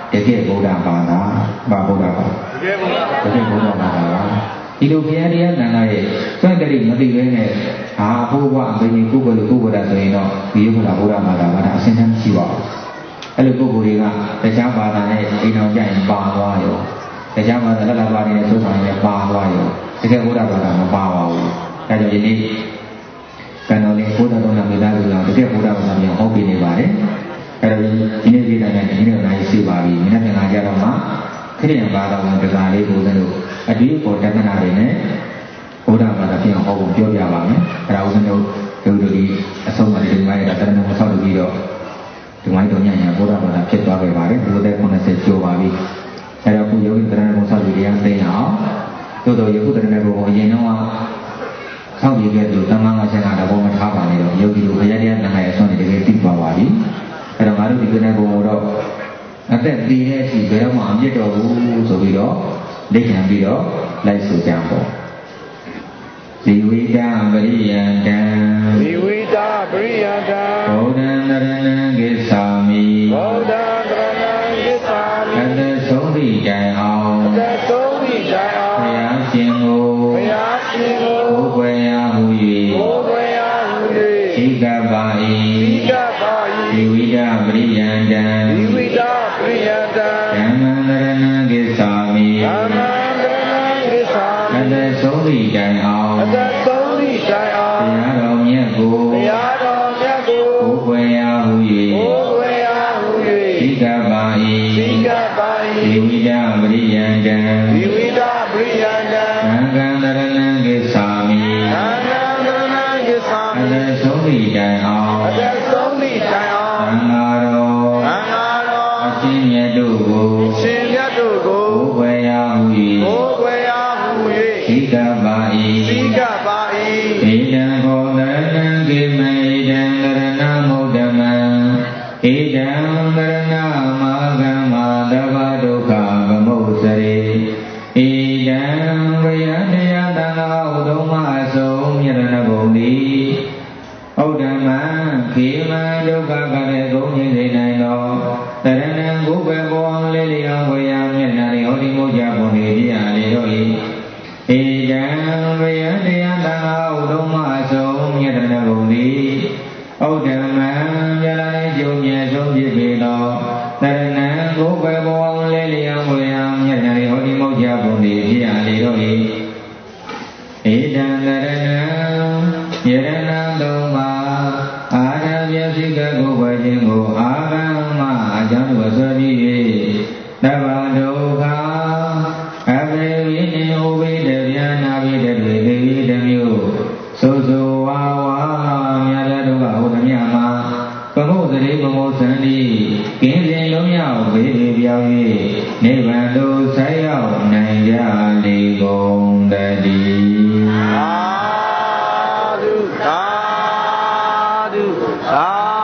တကယ်ဗုဒ္ဓဘာသာဘာဗုဒ္ဓဘာတကယ်ဗုဒ္ဓတကယ်ဗုဒ္ဓဘာသာပါဒီလိုဘုရားတရားတန်ခါရဲ့စွန့်ကြိမသိဘဲနဲ့အာဘုရားအဘိညာဉ်ကိုယ်ကိုယ်ကိုယ်ကိုယ်တာဆိုရင်တော့ဒီဘုရားဗုဒ္ဓဘာသာဘာသာအစဉ်တန်းရှိပါဘူးအဲ့လိုပုဂ္ဂိုလ်တွေကတရားဘာသာနဲ့အိမ်တော်ကြရင်ပါသွားရောတရားဘာသာလက်လာပါနေတဲ့သုဆောင်ရဲ့ပါသွားရောတကယ်ဗုဒ္ဓဘာသာမပါပါဘူးဒါကြောင့်ဒီနေ့ကံတော်လေးဘုရားတော်နာမိသားစုတော်တကယ်ဗုဒ္ဓဘာသာပြန်ဟောပြနေပါတယ်အဲ့တော့ဒီနေ့ပြည်တိုင်းနဲ့ဒီနေ့နိုင်ရှိပါပြီမနေ့ကငါကြတော့မှခရစ်ယာန်ဘာသာဝင်တရားလေးကိုတို့အတူပေါ်တက္ကနာတွေနဲ့ဘုရားဘာသာပြန်ဟောဖို့ပြောပြပါမယ်အဲ့ဒါဦးဇင်းတို့တို့တို့ဒီအဆုံးအမဒီမိုင်းရတာတရဏဂုံဆောက်လို့ပြီးတော့ဒီမိုင်းတော်ညညာဘုရားဘာသာဖြစ်သွားခဲ့ပါတယ်ဒီလိုတဲ့ခုနှစ်ဆယ်ကျော်ပါပြီအဲ့တော့ခုယောဂီတရဏဂုံဆောက်လို့တရားသိအောင်သို့တော်ယခုတရဏဂုံကိုအရင်တော့ဆောက်ရခဲ့လို့တမန်ငါချက်ကတော့ဘောမထားပါနဲ့တော့ယောဂီတို့ဘုရားတရားနာရဆွမ်းနေတကယ်သိပါပါပြီအဲ့တော့ငါတို့ဒီတရဏဂုံကိုတော့အသက်တည်တဲ့အထိဘယ်တော့မှအပြစ်တော်ဘူးဆိုပြီးတော့လက်ခံပြီးတော့လိုက်ဆိုကြပေါ့ဇီဝိတပရိယံတံဇီဝိတပရိယံတံဗုဒ္ဓံတရဏံကိစ္ဆာမိဗုဒ္ဓံတရဏံကိစ္ဆာမိအသက်ဆုံးသည့်တိုင်အောင်အသက်ဆုံးသည့်တိုင်အောင်ဘုရားရှင်ကိုဘုရားရှင်ကိုဘုရားဟူ၍ဘုရားဟူ၍ဇိကပါ၏ဇိကပါ၏ဇီဝိတပရိယံတံဇီဝိတပရိယံတံဓမ္မံတရဏံကိစ္ဆာမိဓမ္မံတရဏံကိစ္ဆာမိအသက်ဆုံးသည့်တိုင်အောင်အသက်ဆုံးသည့်တိုင်အောင်ဘုရားတော်မြတ်ကိုဘုရားတော်မြတ်ကိုဘုရားဟူ၍ဘုရားဟူ၍ဇိကပါ၏ဇိကပါ၏ဇီဝိတပရိယံတံဇီဝိတပရိယံတံသံဃံတရဏံကိစ္ဆာမိသံဃံတရဏံကိစ္ဆာမိအသက်ဆုံးသည့်တိုင်အောင်အသက်ဆုံးသည့်တိုင်အောင်သံဃာတော်သံဃာတော်အရှင်မြတ်တို့ကိုအရှင်မြတ်တို့ကိုဘုရားဟူ၍ဘုရားဟူ၍ဇိကပါ၏ဇိကပါ၏ဣဒံဘောဓနံကိမေဣဒံတရဏမုဒ္ဓမံဣဒံတရဏမာဂမ္မာတဗ္ဗဒုက္ခဗမုစရေဣဒံဝယတရားတံဃာဥဒုမအဆုံးမြရဏဂုံတိဥဒ္ဓမံခေမံဒုက္ခကရေဂုံညင်စေနိုင်သောတရဏံဘုဘေဘောလေးလျောဝေယမျက်နာရိဟောတိမုဇ္ဇဘုံတိပြရလေတို့၏ဣဒံဝယတရားတံဃာဥဒုမအဆုံးမြရဏဂုံတိဥဒ္ဓမံယလာရိကျုံမြဲဆုံးဖြစ်ပေသောတရဏံဘုဘေဘောလေးလျောဝေယမျက်နာရိဟောတိမုဇ္ဇဘုံတိပြရလေတို့၏ဣဒံတရဏံယရဏံသုံးပါးအာရဗျစိကကိုဝေခြင်းကိုအာရမအကြောင်းကိုဆွဲပြီး၍တဗ္ဗဒုက္ခအဘေဝိနေဥပိတဗျာနာဝိတတွေဒေဝိတမျိုးဆိုဆိုဝါဝါမြတ်တဲ့ဒုက္ခဟောသည်များမှာပမုသတိပမုသန္တိကင်းစင်လုံးရောက်ဘေးတွေပြောင်း၍နိဗ္ဗာန်သို့ဆက်ရောက်နိုင်ကြလေကုန်တည်းသာဓုသာဓုသာ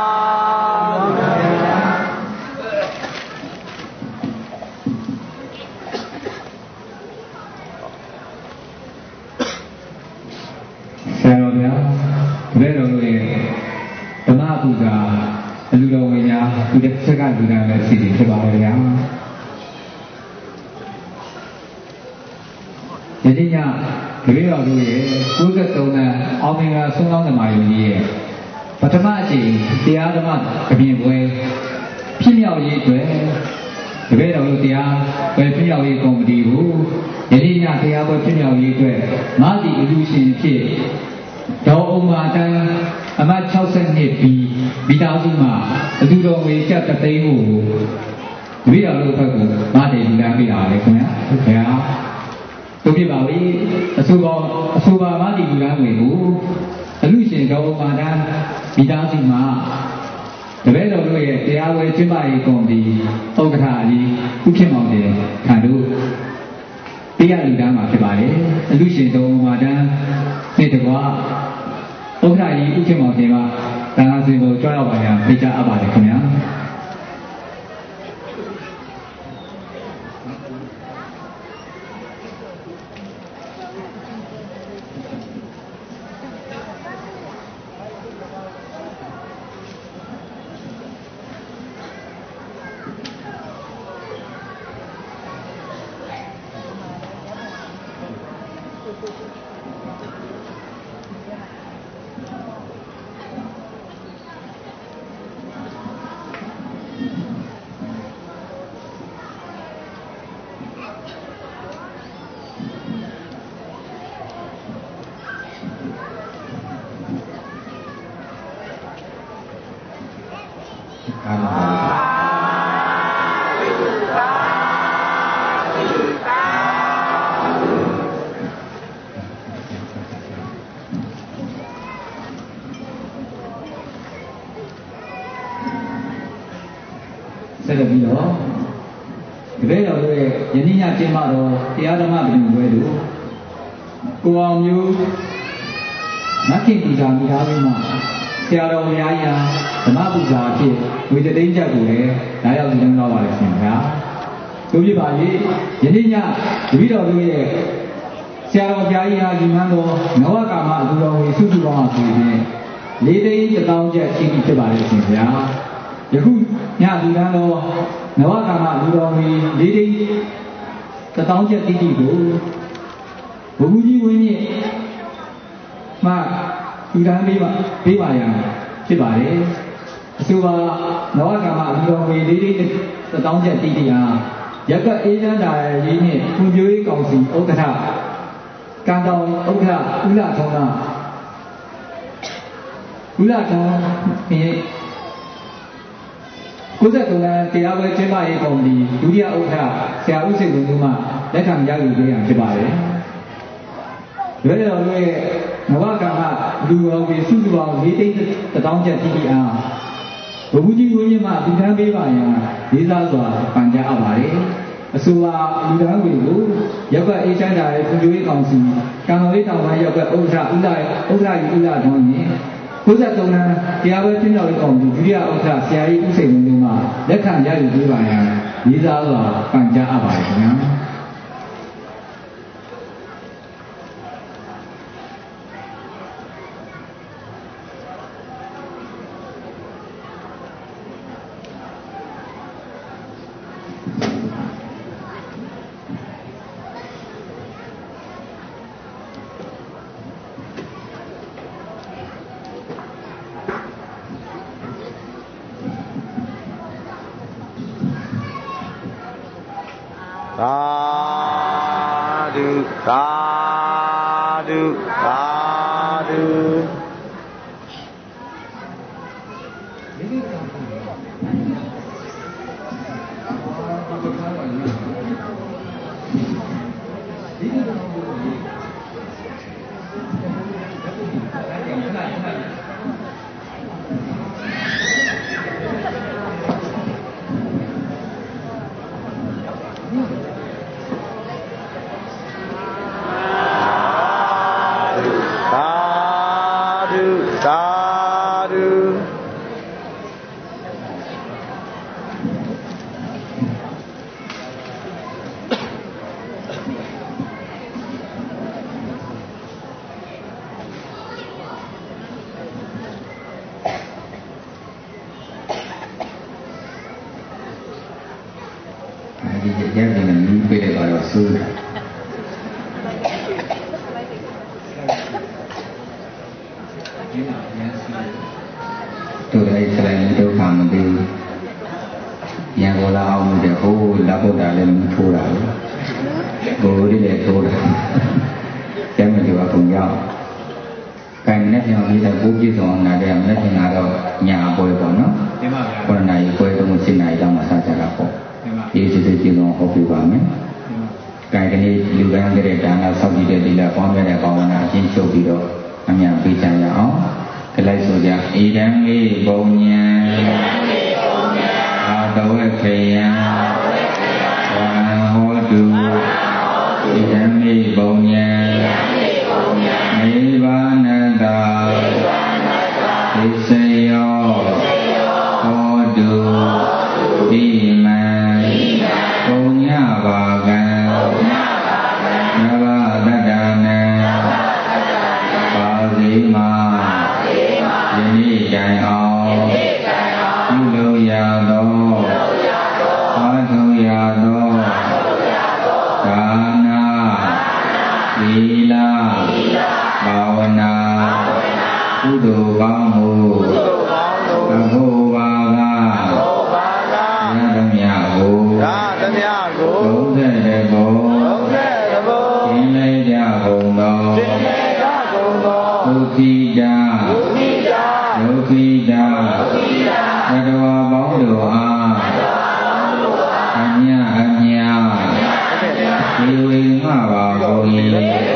ဆရာတော်ဗျာဘယ်တော်လို့ရဲ့ဓမ္မပူဇာအလူတော်ဝင်များသူတစ်ဆက်ကလူနာနဲ့စီစဉ်ဖြစ်ပါလေဗျာယနေ့ညတပည့်တော်တို့ရဲ့ကိုးဆက်သုံးတန်းအောင်မင်္ဂလာဆုံးလောင်းသမားကြီးရဲ့ပထမအကြိမ်တရားဓမ္မအပြင်ပွဲဖြစ်မြောက်ရေးအတွက်တပည့်တော်တို့တရားပွဲဖြစ်မြောက်ရေးကော်မတီကိုယနေ့ညတရားပွဲဖြစ်မြောက်ရေးအတွက်ငါးစီအလူရှင်ဖြစ်ဒေါ်ဥမာတန်းအမတ်၆၂ပြီးမိသားစုမှာအလူတော်ဝေကျပ်တသိန်းကိုတပည့်တော်တို့ဘက်ကိုငါးတယ်လူတန်းပေးတာလေခင်ဗျာဟုတ်ကဲ့တို့ပြပါပြီအဆိုပါအဆိုပါမတိလူတန်းဝင်ကိုအလူရှင်ဒေါ်ဥမာတန်းမိသားစုမှာတပည့်တော်တို့ရဲ့တရားဝဲကျင်းပရေးကော်မတီဥက္ကဋ္ဌကြီးဥက္ကဋ္ဌမောင်တယ်ခံတို့တရားလူတန်းမှာဖြစ်ပါလေအလူရှင်ဒေါ်ဥမာတန်းနဲ့တကွာဥက္ကဋ္ဌကြီးဥက္ကဋ္ဌမောင်တယ်ကတန်ခါစင်ကိုကြွရောက်ပါရန်ဖိတ်ကြားအပ်ပါတယ်ခင်ဗျာဆက်လက်ပြီးတော့တပည့်တော်တို့ရဲ့ယနေ့ညကျင်းပတော်တရားဓမ္မပဋိပွဲတို့ကိုအောင်မျိုးနတ်ခင်ပူဇာမိသားစုမှဆရာတော်များကြီးဓမ္မပူဇာအဖြစ်ဝေသိန်းချက်ကိုလည်းလာရောက်လူတော်ပါလေရှင်ဗျာတို့ပြပါ၍ယနေ့ညတပည့်တော်တို့ရဲ့ဆရာတော်များကြီးဟာဒီမှန်တော်နဝကာမအတူတော်ဝေစုစုပေါင်းဆိုရင်လေးသိန်းတစ်သောင်းချက်ရှိပြီဖြစ်ပါလေရှင်ဗျာယခုညလူတန်းတော်နဝကာမလူတော်ကြီးလေးသိန်းတစ်သောင်းချက်တိတိကိုဘုဘူးကြီးဝင်းမြင့်မှလူတန်းပေးပါပေးပါရန်ဖြစ်ပါတယ်အဆိုပါနဝကာမလူတော်ကြီးလေးသိန်းတစ်သောင်းချက်တိတိဟာရက်ကအေးချမ်းတာရေးနဲ့ဖွံ့ဖြိုးရေးကောင်စီဥက္ကဋ္ဌကံတော်ဥက္ကဋ္ဌဦးလာထုံးကဦးလာထုံးရဲ့ကိုယ်သက်ကုန်းတရားပွဲကျင်းပရေးကော်မတီဒုတိယဥက္ကဋ္ဌဆရာဦးစိတ်ဝင်းတို့မှလက်ခံရယူပေးရန်ဖြစ်ပါတယ်။ဒါကြောင့်လည်းနဝကာမလူတော်ကြီးစုစုပေါင်းလေးသိန်းတစ်သောင်းကျပ်တိတိအားဘုဘူးကြီးဝင်းမြတ်မှတည်တံ့ပေးပါရန်လေးစားစွာပန်ကြားအပ်ပါတယ်။အဆိုပါလူတော်တွေကိုရပ်ကွက်အေးချမ်းတာရဲ့ဖွံ့ဖြိုးရေးကောင်စီကံတော်လေးတောင်ပိုင်းရပ်ကွက်ဥက္ကဋ္ဌဦးလာဥက္ကဋ္ဌကြီးဦးလာထွန်းနဲ့ကိုယ်သက်ကုန်းတရားပွဲကျင်းပရေးကော်မတီဒုတိယဥက္ကဋ္ဌဆရာကြီးဦးစိန်ဝင်းတို့မှလက်ခံရယူပေးပါရန်လေးစားစွာပန်ကြားအပ်ပါတယ်ခင်ဗျာသာဓုသာဓုသာဓုရက်နေနေပြတဲ့ကတော့စိုးတယ်တို့လည်းစလိုက်ဒုက္ခမသိရန်ကုန်လာအောင်လို့တဲ့ဟိုးလာဖို့တာလည်းမထိုးတာဘူးကိုယ်လေးလည်းထိုးတာကျမ်းမကျော်အကုန်ရောက်ကိုင်နဲ့ပြောင်းပြီးတော့ကိုပြည့်စုံအောင်လာတဲ့မနေ့ကကတော့ညာပွဲပေါ့နော်တင်ပါဗျာကိုရနာကြီးပွဲတော့ရှင်းနိုင်တော့မှစကြတာပေါ့ဒီစစ်စစ်ကျင်းတော့ဟောပြပါမယ်ကိုင်ကလေးလူကန်းကြတဲ့ဒါနဆောက်ကြည့်တဲ့ဒီလာပေါင်းရတဲ့ဘာဝနာအချင်းချုပ်ပြီးတော့အမြန်ပေးချင်ရအောင်ကြလိုက်ဆိုကြဣဒံမေပုံညာအာတဝေခေယံဝံဟောတုဣဒံမေပုံညာနိဗ္ဗာနတသစ္စယောဟောတုဣမံပုံညာဘာကံနဗတတနံပါစီမာယနေ့တိုင်အောင်ပြုလို့ရသောအာထသိုလ်ကောင်းမှုအဖို့ပါကရသမျှကိုသုံးသက်တဲ့ဘုံသင်လိုက်ကြကုန်သောဒုက္ခိတာဒုက္ခိတာသတ္တဝါပေါင်းတို့အားအမြအမြဒီဝိငှပါကုန်၏